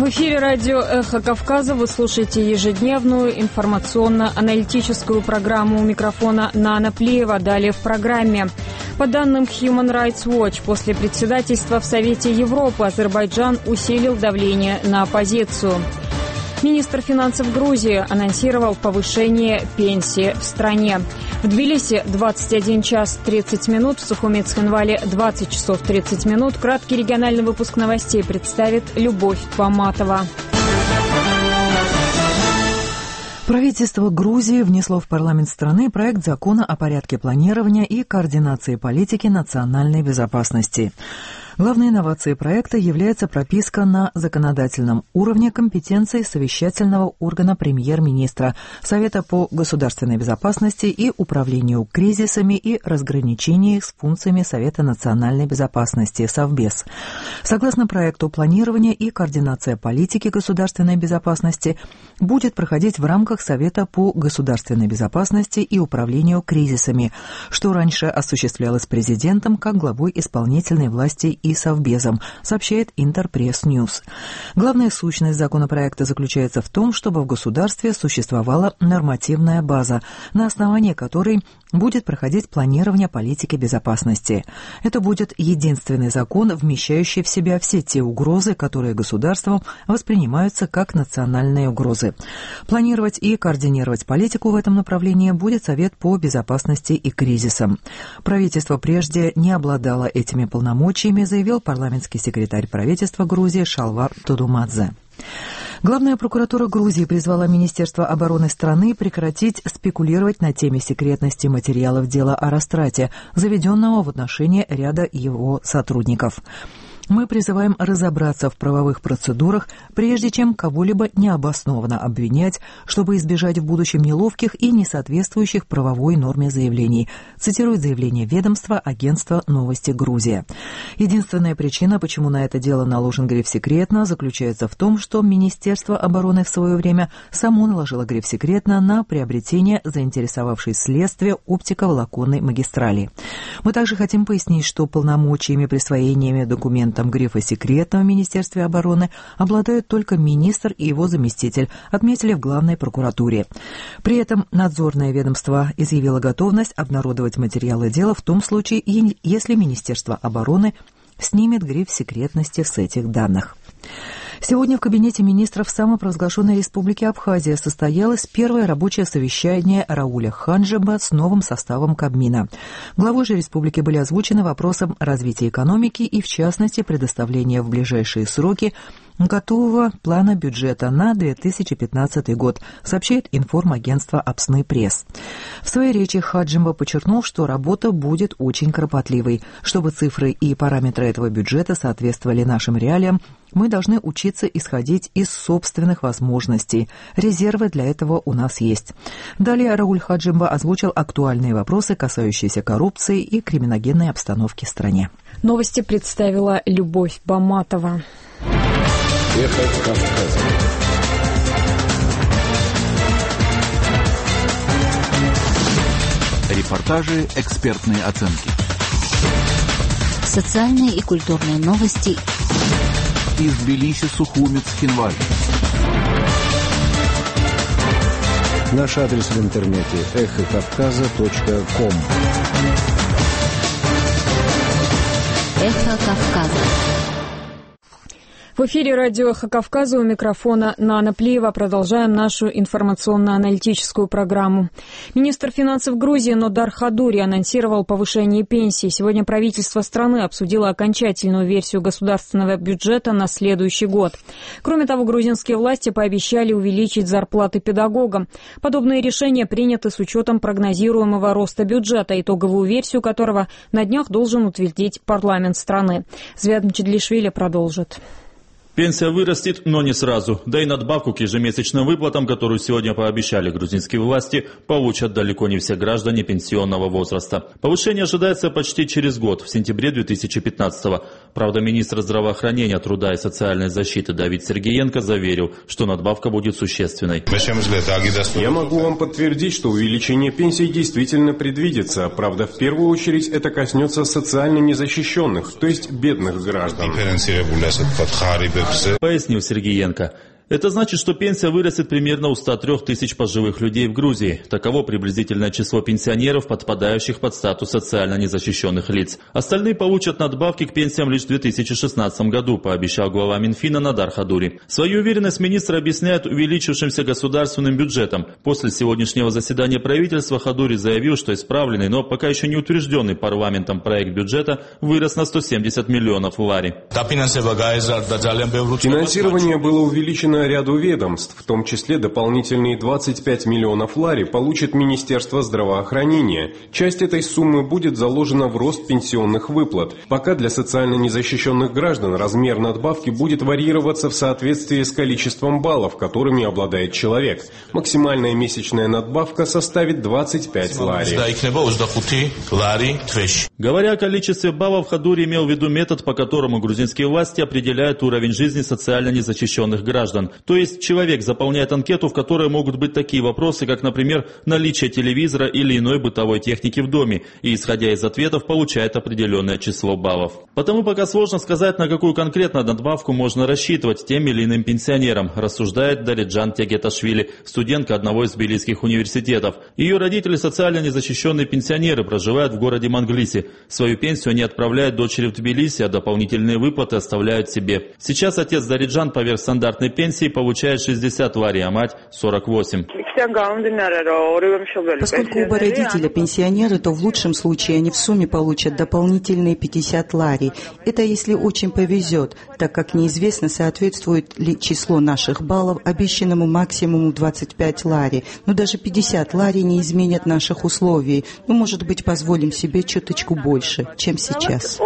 В эфире радио «Эхо Кавказа». Вы слушаете ежедневную информационно-аналитическую программу. У микрофона Нана Плиева. Далее в программе. По данным Human Rights Watch, после председательства в Совете Европы Азербайджан усилил давление на оппозицию. Министр финансов Грузии анонсировал повышение пенсии в стране. В Тбилиси 21 час 30 минут, в Сухумец-Хинвале 20 часов 30 минут. Краткий региональный выпуск новостей представит Любовь Баматова. Правительство Грузии внесло в парламент страны проект закона о порядке планирования и координации политики национальной безопасности. Главной инновацией проекта является прописка на законодательном уровне компетенций совещательного органа премьер-министра, Совета по государственной безопасности и управлению кризисами и разграничении их с функциями Совета национальной безопасности, Совбез. Согласно проекту, планирование и координация политики государственной безопасности будет проходить в рамках Совета по государственной безопасности и управлению кризисами, что раньше осуществлялось президентом как главой исполнительной власти и Совбезом, сообщает Интерпресс Ньюс. Главная сущность законопроекта заключается в том, чтобы в государстве существовала нормативная база, на основании которой будет проходить планирование политики безопасности. Это будет единственный закон, вмещающий в себя все те угрозы, которые государством воспринимаются как национальные угрозы. Планировать и координировать политику в этом направлении будет Совет по безопасности и кризисам. Правительство прежде не обладало этими полномочиями, заявил парламентский секретарь правительства Грузии Шалва Тодумадзе. Главная прокуратура Грузии призвала Министерство обороны страны прекратить спекулировать на теме секретности материалов дела о растрате, заведенного в отношении ряда его сотрудников. Мы призываем разобраться в правовых процедурах, прежде чем кого-либо необоснованно обвинять, чтобы избежать в будущем неловких и несоответствующих правовой норме заявлений, цитирует заявление ведомства агентства «Новости Грузия». Единственная причина, почему на это дело наложен гриф «секретно», заключается в том, что Министерство обороны в свое время само наложило гриф «секретно» на приобретение заинтересовавшей следствие оптиковолоконной магистрали. Мы также хотим пояснить, что полномочиями присвоениями документов грифа «секретно» в Министерстве обороны обладают только министр и его заместитель, отметили в Главной прокуратуре. При этом надзорное ведомство изъявило готовность обнародовать материалы дела в том случае, если Министерство обороны снимет гриф секретности с этих данных. Сегодня в кабинете министров самопровозглашенной Республики Абхазия состоялось первое рабочее совещание Рауля Хаджимба с новым составом Кабмина. Главой же республики были озвучены вопросы развития экономики и, в частности, предоставления в ближайшие сроки готового плана бюджета на 2015 год, сообщает информагентство «Апсны Пресс». В своей речи Хаджимба подчеркнул, что работа будет очень кропотливой. Чтобы цифры и параметры этого бюджета соответствовали нашим реалиям, мы должны учиться исходить из собственных возможностей. Резервы для этого у нас есть. Далее Рауль Хаджимба озвучил актуальные вопросы, касающиеся коррупции и криминогенной обстановки в стране. Новости представила Любовь Баматова. Эхо Кавказа. Репортажи, экспертные оценки. Социальные и культурные новости. Из Тбилиси, Сухумец, Хинваль. Наш адрес в интернете эхокавказа.ком. Эхо Кавказа. В эфире радио «Эхо Кавказа», у микрофона Нана Плиева. Продолжаем нашу информационно-аналитическую программу. Министр финансов Грузии Нодар Хадури анонсировал повышение пенсий. Сегодня правительство страны обсудило окончательную версию государственного бюджета на следующий год. Кроме того, грузинские власти пообещали увеличить зарплаты педагогам. Подобные решения приняты с учетом прогнозируемого роста бюджета, итоговую версию которого на днях должен утвердить парламент страны. Звят Мчедлишвили продолжит. Пенсия вырастет, но не сразу. Да и надбавку к ежемесячным выплатам, которую сегодня пообещали грузинские власти, получат далеко не все граждане пенсионного возраста. Повышение ожидается почти через год, в сентябре 2015-го. Правда, министр здравоохранения, труда и социальной защиты Давид Сергеенко заверил, что надбавка будет существенной. Я могу вам подтвердить, что увеличение пенсий действительно предвидится. Правда, в первую очередь это коснется социально незащищенных, то есть бедных граждан. Пояснил Сергеенко. Это значит, что пенсия вырастет примерно у 103 тысяч пожилых людей в Грузии. Таково приблизительное число пенсионеров, подпадающих под статус социально незащищенных лиц. Остальные получат надбавки к пенсиям лишь в 2016 году, пообещал глава Минфина Надар Хадури. Свою уверенность министр объясняет увеличившимся государственным бюджетом. После сегодняшнего заседания правительства Хадури заявил, что исправленный, но пока еще не утвержденный парламентом проект бюджета вырос на 170 миллионов лари. Финансирование было увеличено ряду ведомств, в том числе дополнительные 25 миллионов лари получит Министерство здравоохранения. Часть этой суммы будет заложена в рост пенсионных выплат. Пока для социально незащищенных граждан размер надбавки будет варьироваться в соответствии с количеством баллов, которыми обладает человек. Максимальная месячная надбавка составит 25 лари. Говоря о количестве баллов, Хадури имел в виду метод, по которому грузинские власти определяют уровень жизни социально незащищенных граждан. То есть человек заполняет анкету, в которой могут быть такие вопросы, как, например, наличие телевизора или иной бытовой техники в доме, и, исходя из ответов, получает определенное число баллов. Потому пока сложно сказать, на какую конкретно надбавку можно рассчитывать тем или иным пенсионерам, рассуждает Дариджан Тегеташвили, студентка одного из тбилисских университетов. Ее родители социально незащищенные пенсионеры, проживают в городе Манглиси. Свою пенсию они отправляют дочери в Тбилиси, а дополнительные выплаты оставляют себе. Сейчас отец Дариджан поверх стандартной пенсии получает 60 лари, а мать 48. Поскольку оба родителя пенсионеры, то в лучшем случае они в сумме получат дополнительные 50 лари. Это если очень повезет, так как неизвестно, соответствует ли число наших баллов обещанному максимуму 25 лари. Но даже 50 лари не изменят наших условий. Мы, может быть, позволим себе чуточку больше, чем сейчас.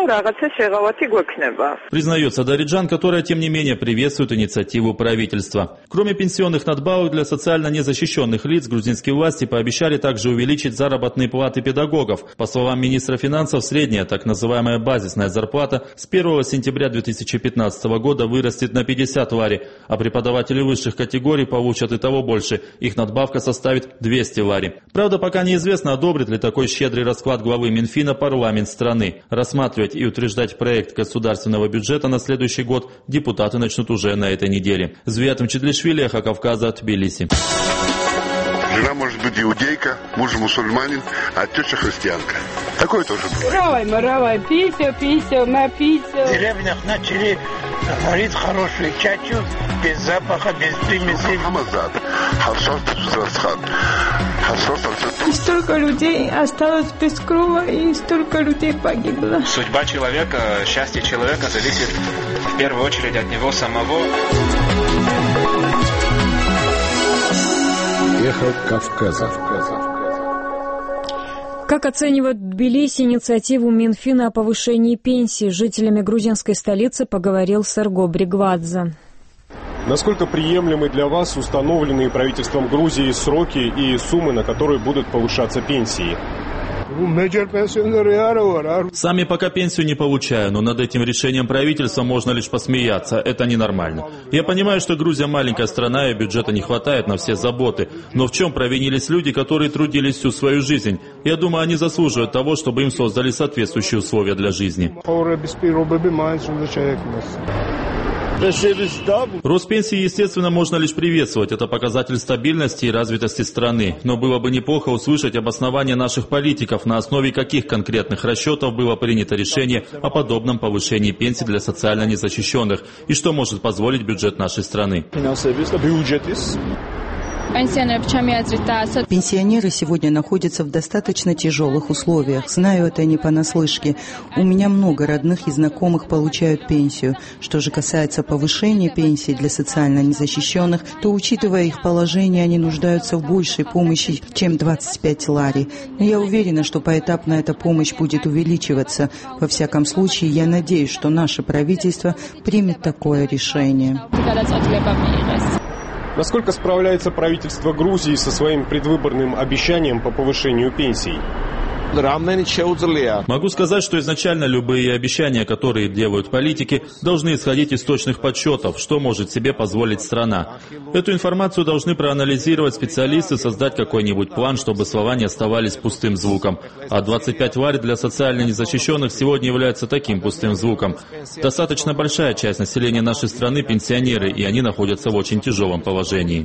Признается Дариджан, которая, тем не менее, приветствует инициативу правительства. Кроме пенсионных надбавок для социально незащищенных лиц, грузинские власти пообещали также увеличить заработные платы педагогов. По словам министра финансов, средняя так называемая базисная зарплата с 1 сентября 2015 года вырастет на 50 лари, а преподаватели высших категорий получат и того больше. Их надбавка составит 200 лари. Правда, пока неизвестно, одобрит ли такой щедрый расклад главы Минфина парламент страны. Рассматривать и утверждать проект государственного бюджета на следующий год депутаты начнут уже на этой неделе. Звиат Мчедлишвили, Эхо Кавказа, Тбилиси. Жена может быть иудейка, муж мусульманин, а теща христианка. Такое тоже бывает. Маравай, писю, на писю. В деревнях начали варить хорошую чачу, без запаха, без примеси. И столько людей осталось без крова, и столько людей погибло. Судьба человека, счастье человека зависит в первую очередь от него самого. Эхо Кавказа. Как оценивают в Тбилиси инициативу Минфина о повышении пенсий? С жителями грузинской столицы поговорил Серго Бригвадзе. Насколько приемлемы для вас установленные правительством Грузии сроки и суммы, на которые будут повышаться пенсии? Сами пока пенсию не получаю, но над этим решением правительства можно лишь посмеяться. Это ненормально. Я понимаю, что Грузия маленькая страна и бюджета не хватает на все заботы. Но в чем провинились люди, которые трудились всю свою жизнь? Я думаю, они заслуживают того, чтобы им создали соответствующие условия для жизни. Рост пенсии, естественно, можно лишь приветствовать. Это показатель стабильности и развитости страны. Но было бы неплохо услышать обоснование наших политиков, на основе каких конкретных расчетов было принято решение о подобном повышении пенсий для социально незащищенных и что может позволить бюджет нашей страны. Пенсионеры сегодня находятся в достаточно тяжелых условиях. Знаю это не понаслышке. У меня много родных и знакомых получают пенсию. Что же касается повышения пенсий для социально незащищенных, то, учитывая их положение, они нуждаются в большей помощи, чем 25 лари. Но я уверена, что поэтапно эта помощь будет увеличиваться. Во всяком случае, я надеюсь, что наше правительство примет такое решение. Насколько справляется правительство Грузии со своим предвыборным обещанием по повышению пенсий? Могу сказать, что изначально любые обещания, которые делают политики, должны исходить из точных подсчетов, что может себе позволить страна. Эту информацию должны проанализировать специалисты, создать какой-нибудь план, чтобы слова не оставались пустым звуком. А 25 лари для социально незащищенных сегодня является таким пустым звуком. Достаточно большая часть населения нашей страны – пенсионеры, и они находятся в очень тяжелом положении.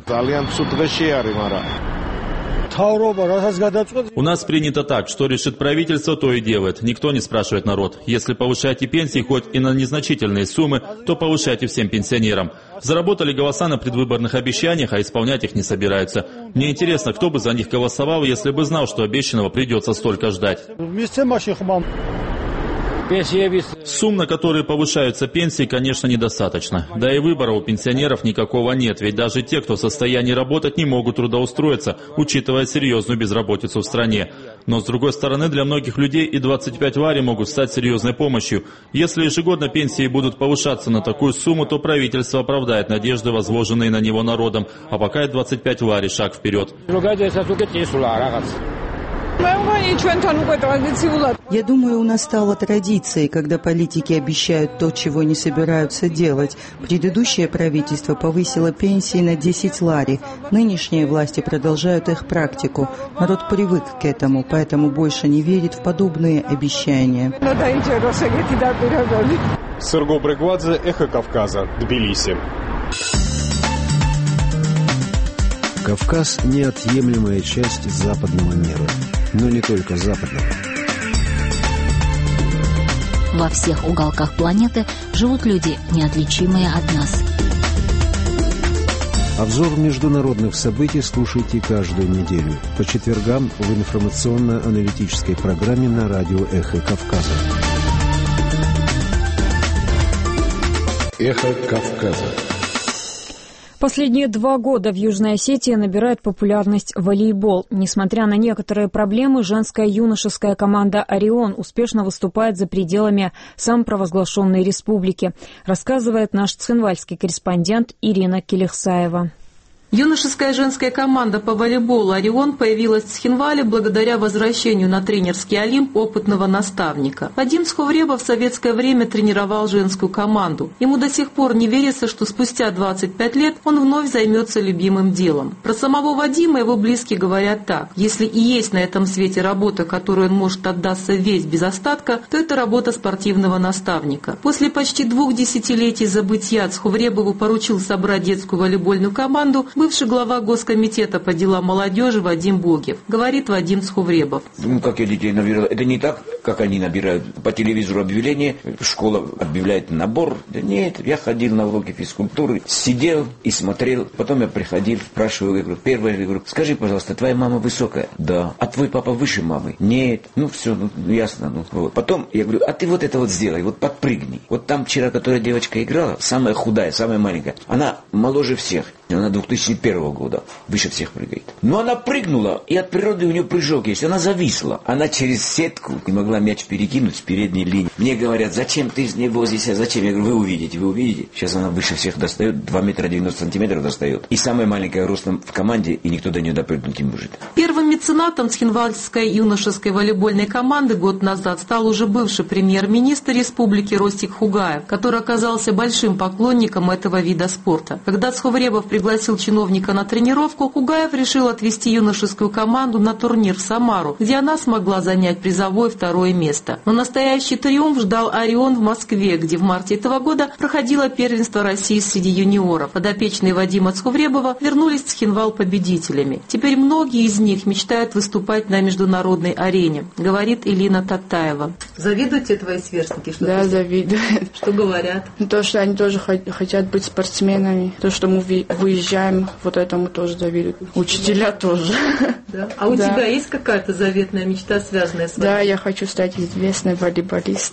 У нас принято так, что решит правительство, то и делает. Никто не спрашивает народ. Если повышаете пенсии хоть и на незначительные суммы, то повышайте всем пенсионерам. Заработали голоса на предвыборных обещаниях, а исполнять их не собираются. Мне интересно, кто бы за них голосовал, если бы знал, что обещанного придется столько ждать. Сумм, на которые повышаются пенсии, конечно, недостаточно. Да и выбора у пенсионеров никакого нет, ведь даже те, кто в состоянии работать, не могут трудоустроиться, учитывая серьезную безработицу в стране. Но, с другой стороны, для многих людей и 25 лари могут стать серьезной помощью. Если ежегодно пенсии будут повышаться на такую сумму, то правительство оправдает надежды, возложенные на него народом. А пока и 25 лари шаг вперед. Я думаю, у нас стало традицией, когда политики обещают то, чего не собираются делать. Предыдущее правительство повысило пенсии на 10 лари. Нынешние власти продолжают их практику. Народ привык к этому, поэтому больше не верит в подобные обещания. Серго Бригвадзе, Эхо Кавказа, Тбилиси. Кавказ – неотъемлемая часть западного мира. Но не только западного. Во всех уголках планеты живут люди, неотличимые от нас. Обзор международных событий слушайте каждую неделю по четвергам в информационно-аналитической программе на радио «Эхо Кавказа». «Эхо Кавказа». Последние 2 года в Южной Осетии набирает популярность волейбол. Несмотря на некоторые проблемы, женская юношеская команда «Орион» успешно выступает за пределами самопровозглашенной республики, рассказывает наш цхинвальский корреспондент Ирина Келихсаева. Юношеская женская команда по волейболу «Орион» появилась в Цхинвале благодаря возвращению на тренерский Олимп опытного наставника. Вадим Сховребов в советское время тренировал женскую команду. Ему до сих пор не верится, что спустя 25 лет он вновь займется любимым делом. Про самого Вадима его близкие говорят так: если и есть на этом свете работа, которую он может отдаться весь без остатка, то это работа спортивного наставника. После почти 2 десятилетий забытья Сховребову поручил собрать детскую волейбольную команду бывший глава Госкомитета по делам молодежи Вадим Богев. Говорит Вадим Сховребов. Как я детей набирал, это не так, как они набирают по телевизору объявление, школа объявляет набор. Да нет, я ходил на уроки физкультуры, сидел и смотрел. Потом я приходил, спрашиваю, я говорю, первое, я говорю, скажи, пожалуйста, твоя мама высокая? Да. А твой папа выше мамы? Нет. Ну все, ясно. Вот. Потом я говорю, а ты вот это вот сделай, вот подпрыгни. Вот там вчера, которая девочка играла, самая худая, самая маленькая, она моложе всех. Она 2001 года, выше всех прыгает. Но она прыгнула, и от природы у нее прыжок есть. Она зависла. Она через сетку не могла мяч перекинуть с передней линии. Мне говорят, зачем ты не возишься, зачем? Я говорю, вы увидите. Сейчас она выше всех достает, 2 метра 90 сантиметров достает. И самая маленькая ростом в команде, и никто до нее допрыгнуть не может. Первым меценатом Цхинвальской юношеской волейбольной команды год назад стал уже бывший премьер-министр республики Ростик Хугаев, который оказался большим поклонником этого вида спорта. Когда Сховребов пригласил чиновника на тренировку, Хугаев решил отвезти юношескую команду на турнир в Самару, где она смогла занять призовое 2 место. Но настоящий триумф ждал «Орион» в Москве, где в марте этого года проходило первенство России среди юниоров. Подопечные Вадима Сховребова вернулись в Цхинвал победителями. Теперь многие из них мечтают выступать на международной арене, говорит Элина Татаева. Завидуете твои сверстники? Да, завидуют. Что говорят? То, что они тоже хотят быть спортсменами. То, что мы выезжаем, вот этому тоже завидуют. Учителя тоже. Да? А у тебя есть какая-то заветная мечта, связанная с вами? Да, я хочу стать известной волейболисткой.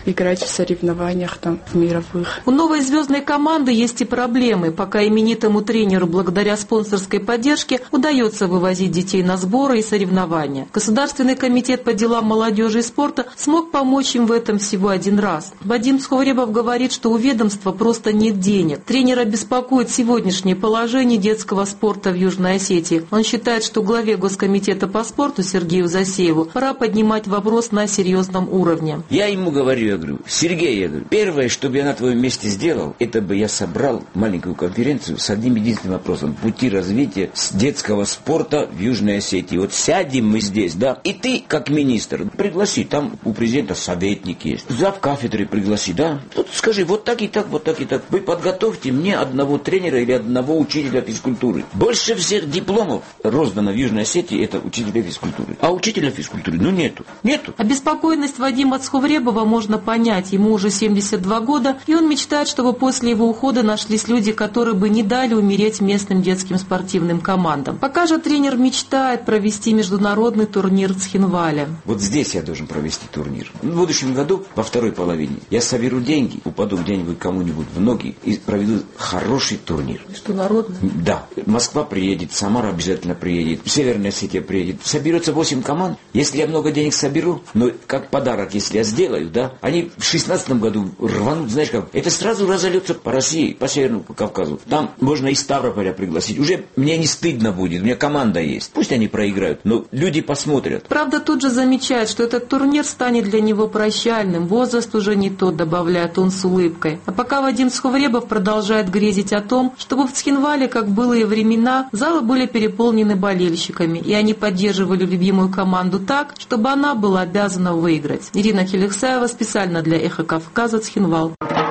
играть в соревнованиях там, в мировых. У новой звездной команды есть и проблемы. Пока именитому тренеру благодаря спонсорской поддержке удается вывозить детей на сборы и соревнования. Государственный комитет по делам молодежи и спорта смог помочь им в этом всего один раз. Вадим Сховребов говорит, что у ведомства просто нет денег. Тренера беспокоит сегодняшнее положение детского спорта в Южной Осетии. Он считает, что главе Госкомитета по спорту Сергею Засееву пора поднимать вопрос на серьезном уровне. Я ему говорю, Сергей, первое, что бы я на твоем месте сделал, это бы я собрал маленькую конференцию с одним единственным вопросом: пути развития детского спорта в Южной Осетии. Вот сядем мы здесь, да, и ты, как министр, пригласи, там у президента советник есть, зав кафедры пригласи, да, тут скажи, вот так и так, вот так и так. Вы подготовьте мне одного тренера или одного учителя физкультуры. Больше всех дипломов роздано в Южной Осетии это учителя физкультуры. А учителя физкультуры, нету. Обеспокоенность Вадима Сховребова можно понять. Ему уже 72 года, и он мечтает, чтобы после его ухода нашлись люди, которые бы не дали умереть местным детским спортивным командам. Пока же тренер мечтает провести международный турнир в Цхинвале. Вот здесь я должен провести турнир. В будущем году, во второй половине, я соберу деньги, упаду где-нибудь кому-нибудь в ноги и проведу хороший турнир. Международный? Да. Москва приедет, Самара обязательно приедет, Северная Осетия приедет. Соберется 8 команд. Если я много денег соберу, но как подарок, если я сделаю, да, они в 2016 году рванут, знаешь как, это сразу разольется по России, по Северному Кавказу. Там можно из Ставрополя пригласить. Уже мне не стыдно будет, у меня команда есть. Пусть они проиграют, но люди посмотрят. Правда, тут же замечает, что этот турнир станет для него прощальным. Возраст уже не тот, добавляет он с улыбкой. А пока Вадим Сховребов продолжает грезить о том, чтобы в Цхинвале, как в былые времена, залы были переполнены болельщиками, и они поддерживали любимую команду так, чтобы она была обязана выиграть. Ирина Хеликсаева специально для «Эхо Кавказа», Цхинвал.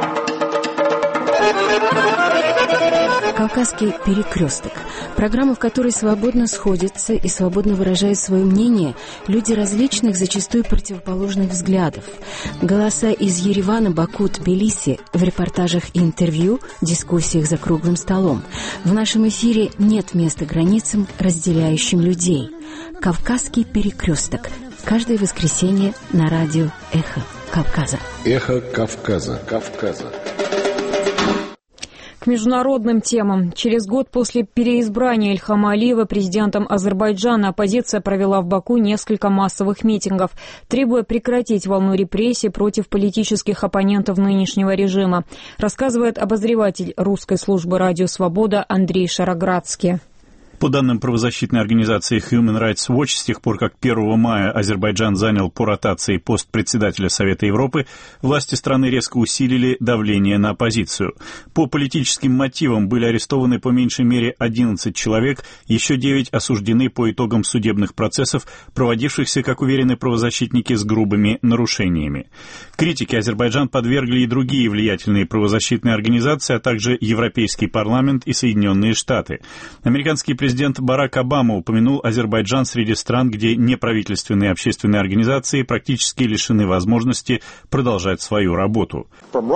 «Кавказский перекресток». Программа, в которой свободно сходятся и свободно выражают свое мнение люди различных, зачастую противоположных взглядов. Голоса из Еревана, Баку, Тбилиси в репортажах и интервью, дискуссиях за круглым столом. В нашем эфире нет места границам, разделяющим людей. «Кавказский перекресток». Каждое воскресенье на радио «Эхо Кавказа». «Эхо Кавказа». К международным темам. Через год после переизбрания Ильхама Алиева президентом Азербайджана оппозиция провела в Баку несколько массовых митингов, требуя прекратить волну репрессий против политических оппонентов нынешнего режима, рассказывает обозреватель русской службы «Радио Свобода» Андрей Шароградский. По данным правозащитной организации Human Rights Watch, с тех пор, как 1 мая Азербайджан занял по ротации пост председателя Совета Европы, власти страны резко усилили давление на оппозицию. По политическим мотивам были арестованы по меньшей мере 11 человек, еще 9 осуждены по итогам судебных процессов, проводившихся, как уверены правозащитники, с грубыми нарушениями. Критике Азербайджан подвергли и другие влиятельные правозащитные организации, а также Европейский парламент и Соединенные Штаты. Американский президент Барак Обама упомянул Азербайджан среди стран, где неправительственные общественные организации практически лишены возможности продолжать свою работу.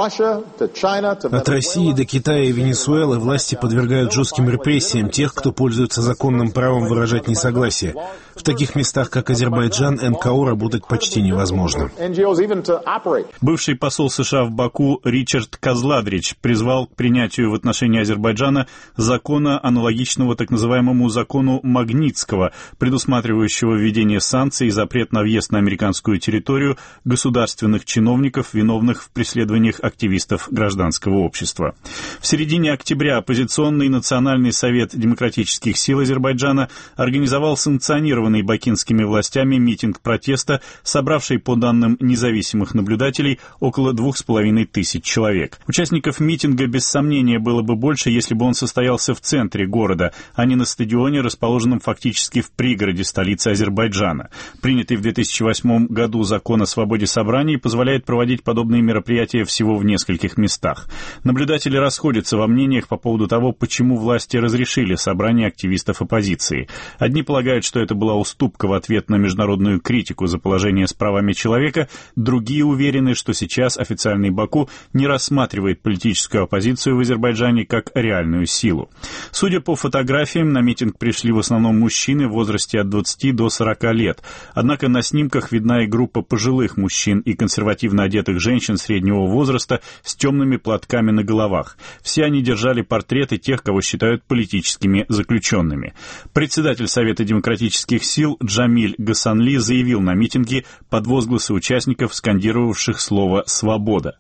От России до Китая и Венесуэлы власти подвергают жестким репрессиям тех, кто пользуется законным правом выражать несогласие. В таких местах, как Азербайджан, НКО работать почти невозможно. Бывший посол США в Баку Ричард Козладрич призвал к принятию в отношении Азербайджана закона, аналогичного так называемому закону Магнитского, предусматривающего введение санкций и запрет на въезд на американскую территорию государственных чиновников, виновных в преследованиях активистов гражданского общества. В середине октября оппозиционный Национальный совет демократических сил Азербайджана организовал санкционированный бакинскими властями митинг протеста, собравший, по данным независимых наблюдателей, около 2500 человек. Участников митинга без сомнения было бы больше, если бы он состоялся в центре города, а не на стадионе, расположенном фактически в пригороде столицы Азербайджана. Принятый в 2008 году закон о свободе собраний позволяет проводить подобные мероприятия всего в нескольких местах. Наблюдатели расходятся во мнениях по поводу того, почему власти разрешили собрание активистов оппозиции. Одни полагают, что это была уступка в ответ на международную критику за положение с правами человека, другие уверены, что сейчас официальный Баку не рассматривает политическую оппозицию в Азербайджане как реальную силу. Судя по фотографиям, на митинг пришли в основном мужчины в возрасте от 20 до 40 лет. Однако на снимках видна и группа пожилых мужчин и консервативно одетых женщин среднего возраста с темными платками на головах. Все они держали портреты тех, кого считают политическими заключенными. Председатель Совета демократических сил Джамиль Гасанли заявил на митинге под возгласы участников, скандировавших слово «свобода».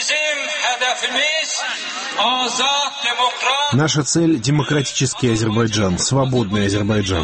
Наша цель – демократический Азербайджан, свободный Азербайджан.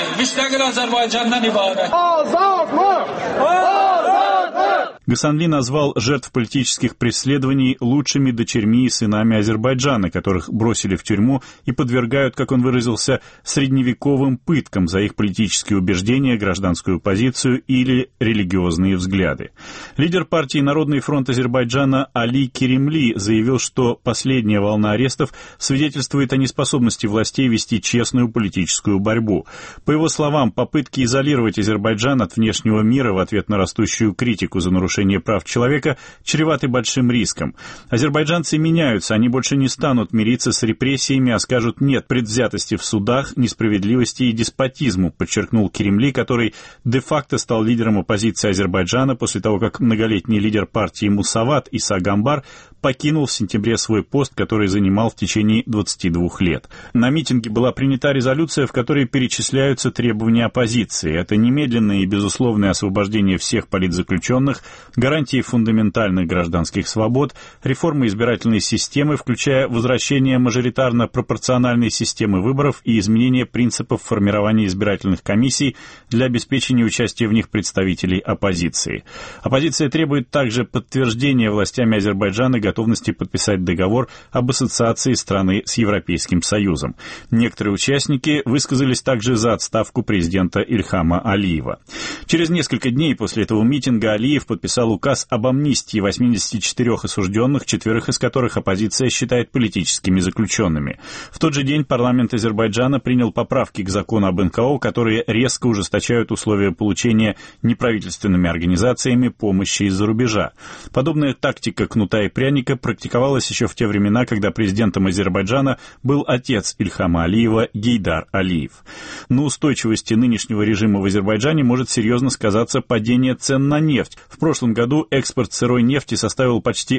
Гасанли назвал жертв политических преследований лучшими дочерьми и сынами Азербайджана, которых бросили в тюрьму и подвергают, как он выразился, средневековым пыткам за их политические убеждения, гражданскую позицию или религиозные взгляды. Лидер партии «Народный фронт Азербайджана» Али Керимли заявил, что последняя волна арестов свидетельствует о неспособности властей вести честную политическую борьбу. По его словам, попытки изолировать Азербайджан от внешнего мира в ответ на растущую критику за нарушение прав человека чреваты большим риском. Азербайджанцы меняются, они больше не станут мириться с репрессиями, а скажут «нет» предвзятости в судах, несправедливости и деспотизму, подчеркнул Керимли, который де-факто стал лидером оппозиции Азербайджана после того, как многолетний лидер партии Мусават Иса Гамбар покинул в сентябре свой пост, который занимал в течение 22 лет. На митинге была принята резолюция, в которой перечисляются требования оппозиции. Это немедленное и безусловное освобождение всех политзаключенных, гарантии фундаментальных гражданских свобод, реформа избирательной системы, включая возвращение мажоритарно-пропорциональной системы выборов и изменение принципов формирования избирательных комиссий для обеспечения участия в них представителей оппозиции. Оппозиция требует также подтверждения властями Азербайджана готовности подписать договор об ассоциации страны с Европейским Союзом. Некоторые участники высказались также за отставку президента Ильхама Алиева. Через несколько дней после этого митинга Алиев подписал указ об амнистии 84 осужденных, 4 из которых оппозиция считает политическими заключенными. В тот же день парламент Азербайджана принял поправки к закону об НКО, которые резко ужесточают условия получения неправительственными организациями помощи из-за рубежа. Подобная тактика кнута и пряника практиковалась еще в те времена, когда президентом Азербайджана был отец Ильхама Алиева Гейдар Алиев. На устойчивости нынешнего режима в Азербайджане может серьезно сказаться падение цен на нефть. В прошлом году экспорт сырой нефти составил почти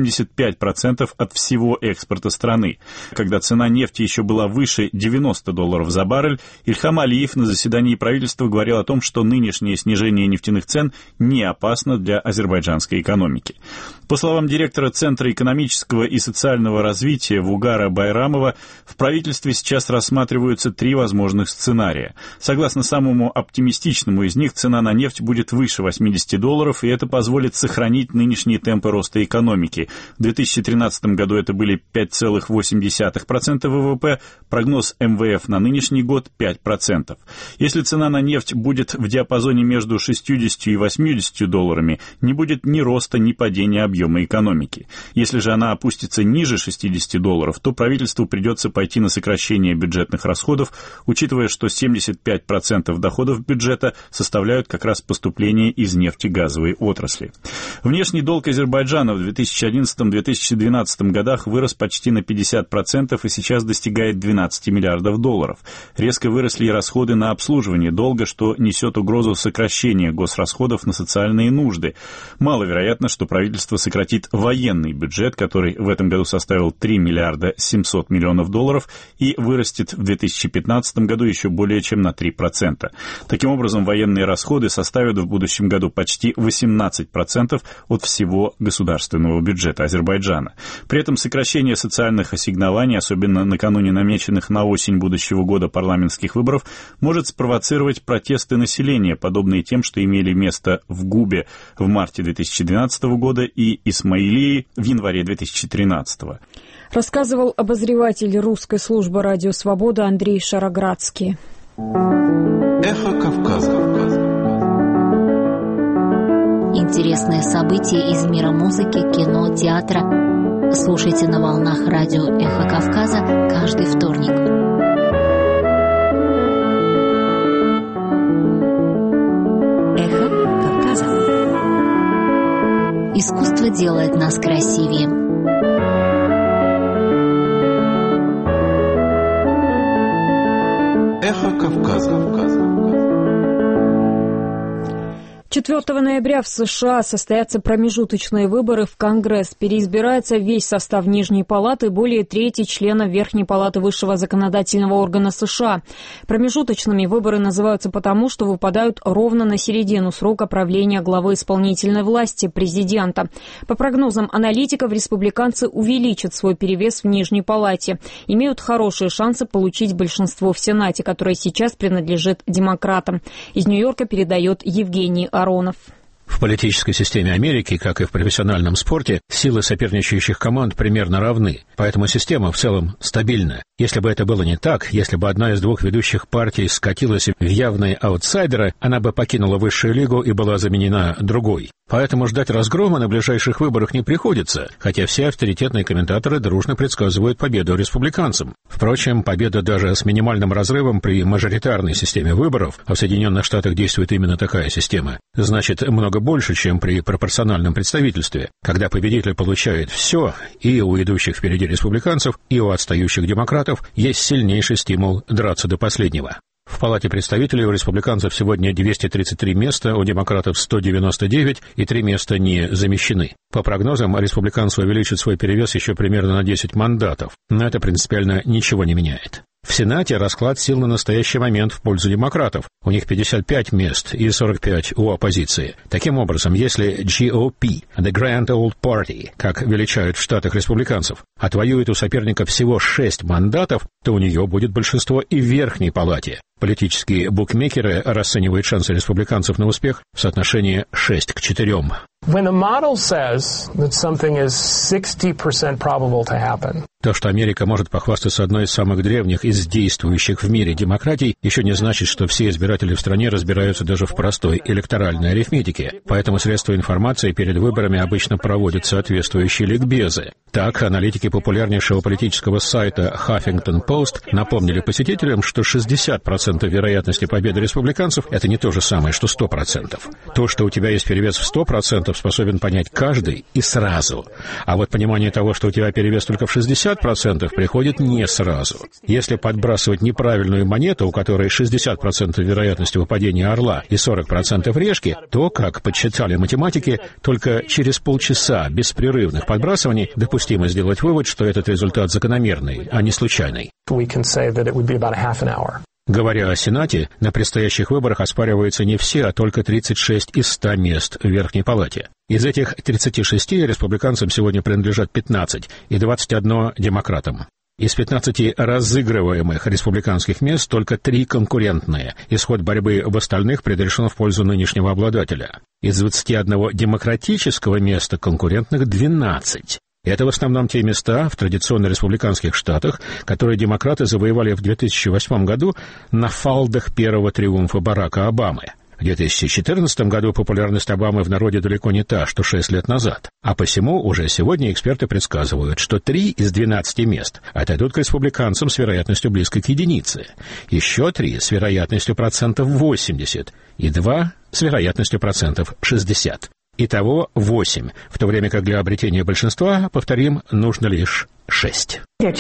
85% от всего экспорта страны. Когда цена нефти еще была выше $90 за баррель, Ильхам Алиев на заседании правительства говорил о том, что нынешнее снижение нефтяных цен не опасно для азербайджанской экономики. По словам директора Центра экономического и социального развития Вугара Байрамова, в правительстве сейчас рассматриваются 3 возможных сценария. Согласно самому оптимистичному из них, цена на нефть будет выше $80, и это позволит сохранить нынешние темпы роста экономики. В 2013 году это были 5,8% ВВП, прогноз МВФ на нынешний год 5%. Если цена на нефть будет в диапазоне между $60 и $80, не будет ни роста, ни падения объема экономики. Если же она опустится ниже $60, то правительству придется пойти на сокращение бюджетных расходов, учитывая, что 75% доходов бюджета составляют как раз поступления из нефтегазовой отрасли. Внешний долг Азербайджана в 2011-2012 годах вырос почти на 50% и сейчас достигает $12 миллиардов. Резко выросли и расходы на обслуживание долга, что несет угрозу сокращения госрасходов на социальные нужды. Маловероятно, что правительство сократит военный бюджет, который в этом году составил $3 700 000 000 и вырастет в 2015 году еще более чем на 3%. Таким образом, военные расходы составят в будущем году почти 18% от всего государственного бюджета Азербайджана. При этом сокращение социальных ассигнований, особенно накануне намеченных на осень будущего года парламентских выборов, может спровоцировать протесты населения, подобные тем, что имели место в Губе в марте 2012 года и Исмаилии в январе 2013. Рассказывал обозреватель русской службы «Радио Свобода» Андрей Шароградский. Эхо Кавказа. Интересные события из мира музыки, кино, театра. Слушайте на волнах радио «Эхо Кавказа» каждый вторник. Эхо Кавказа. Искусство делает нас красивее. Эхо Кавказа. 4 ноября в США состоятся промежуточные выборы в Конгресс. Переизбирается весь состав Нижней палаты, более трети членов Верхней палаты высшего законодательного органа США. Промежуточными выборы называются потому, что выпадают ровно на середину срока правления главы исполнительной власти, президента. По прогнозам аналитиков, республиканцы увеличат свой перевес в Нижней палате. Имеют хорошие шансы получить большинство в Сенате, которое сейчас принадлежит демократам. Из Нью-Йорка передает Евгений Аронов. В политической системе Америки, как и в профессиональном спорте, силы соперничающих команд примерно равны, поэтому система в целом стабильна. Если бы это было не так, если бы одна из двух ведущих партий скатилась в явные аутсайдеры, она бы покинула высшую лигу и была заменена другой. Поэтому ждать разгрома на ближайших выборах не приходится, хотя все авторитетные комментаторы дружно предсказывают победу республиканцам. Впрочем, победа даже с минимальным разрывом при мажоритарной системе выборов, а в Соединенных Штатах действует именно такая система, значит много больше, чем при пропорциональном представительстве, когда победитель получает все, и у идущих впереди республиканцев, и у отстающих демократов есть сильнейший стимул драться до последнего. В Палате представителей у республиканцев сегодня 233 места, у демократов 199, и 3 места не замещены. По прогнозам, республиканцы увеличат свой перевес еще примерно на 10 мандатов, но это принципиально ничего не меняет. В Сенате расклад сил на настоящий момент в пользу демократов. У них 55 мест и 45 у оппозиции. Таким образом, если GOP, The Grand Old Party, как величают в штатах республиканцев, отвоюет у соперника всего 6 мандатов, то у нее будет большинство и в Верхней палате. Политические букмекеры расценивают шансы республиканцев на успех в соотношении 6-4. When a model says that something is 60% probable to happen. То, что Америка может похвастаться одной из самых древних из действующих в мире демократий, еще не значит, что все избиратели в стране разбираются даже в простой электоральной арифметике. Поэтому средства информации перед выборами обычно проводят соответствующие ликбезы. Так, аналитики популярнейшего политического сайта Huffington Post напомнили посетителям, что 60% вероятности победы республиканцев – это не то же самое, что 100%. То, что у тебя есть перевес в 100%, способен понять каждый и сразу. А вот понимание того, что у тебя перевес только в 60%, приходит не сразу. Если подбрасывать неправильную монету, у которой 60% вероятности выпадения орла и 40% решки, то, как подсчитали математики, только через полчаса беспрерывных подбрасываний допустимо сделать вывод, что этот результат закономерный, а не случайный. Говоря о Сенате, на предстоящих выборах оспариваются не все, а только 36 из 100 мест в Верхней палате. Из этих 36 республиканцам сегодня принадлежат 15 и 21 демократам. Из 15 разыгрываемых республиканских мест только 3 конкурентные. Исход борьбы в остальных предрешен в пользу нынешнего обладателя. Из 21 демократического места конкурентных 12. Это в основном те места в традиционно республиканских штатах, которые демократы завоевали в 2008 году на фалдах первого триумфа Барака Обамы. В 2014 году популярность Обамы в народе далеко не та, что 6 лет назад. А посему уже сегодня эксперты предсказывают, что 3 из 12 мест отойдут к республиканцам с вероятностью близкой к единице. Еще 3 с вероятностью 80%, и 2 с вероятностью 60%. Итого 8, в то время как для обретения большинства, повторим, нужно лишь 6.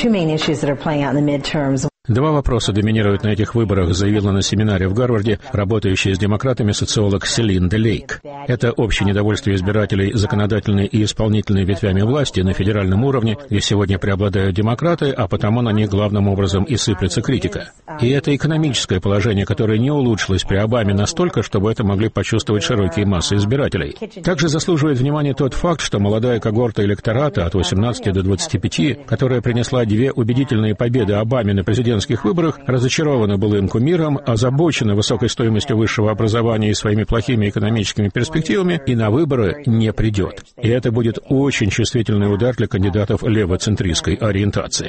Два вопроса доминируют на этих выборах, заявила на семинаре в Гарварде работающая с демократами социолог Селинда Лейк. Это общее недовольство избирателей законодательной и исполнительной ветвями власти на федеральном уровне, где сегодня преобладают демократы, а потому на них главным образом и сыплется критика. И это экономическое положение, которое не улучшилось при Обаме настолько, чтобы это могли почувствовать широкие массы избирателей. Также заслуживает внимания тот факт, что молодая когорта электората от 18 до 25, которая принесла 2 убедительные победы Обаме на президентских выборах, разочарована былым кумиром, озабочена высокой стоимостью высшего образования и своими плохими экономическими перспективами, и на выборы не придет. И это будет очень чувствительный удар для кандидатов левоцентристской ориентации.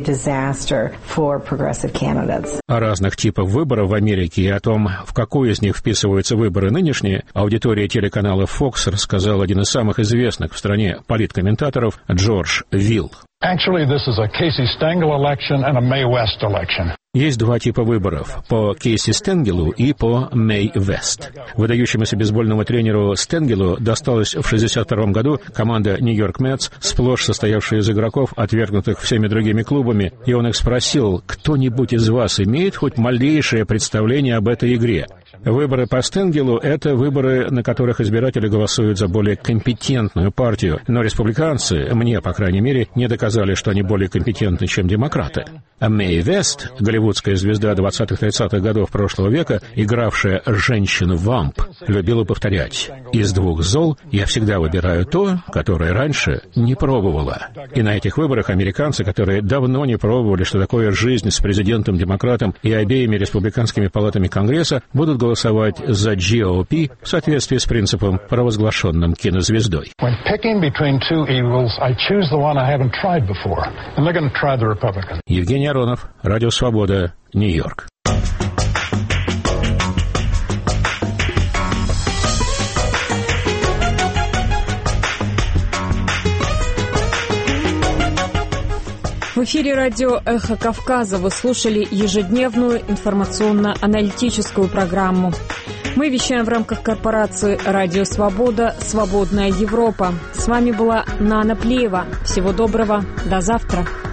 О разных типах выборов в Америке и о том, в какой из них вписываются выборы нынешние, аудитория телеканала Fox рассказал один из самых известных в стране политкомментаторов Джордж Вилл. Есть два типа выборов – по Кейси Стенгелу и по Мэй Вест. Выдающемуся бейсбольному тренеру Стенгелу досталась в 1962 году команда Нью-Йорк Мэтс, сплошь состоявшая из игроков, отвергнутых всеми другими клубами, и он их спросил: «Кто-нибудь из вас имеет хоть малейшее представление об этой игре?» Выборы по Стенгелу – это выборы, на которых избиратели голосуют за более компетентную партию, но республиканцы, мне, по крайней мере, не доказали, что они более компетентны, чем демократы. А Мэй Вест, голливудская звезда 20-30-х годов прошлого века, игравшая женщину-вамп, любила повторять: «Из двух зол я всегда выбираю то, которое раньше не пробовала». И на этих выборах американцы, которые давно не пробовали, что такое жизнь с президентом-демократом и обеими республиканскими палатами Конгресса, будут голосовать за GOP в соответствии с принципом, провозглашенным кинозвездой. Евгений Аронов, Радио Свобода, Нью-Йорк. В эфире радио «Эхо Кавказа» вы слушали ежедневную информационно-аналитическую программу. Мы вещаем в рамках корпорации «Радио Свобода. Свободная Европа». С вами была Нана Плеева. Всего доброго. До завтра.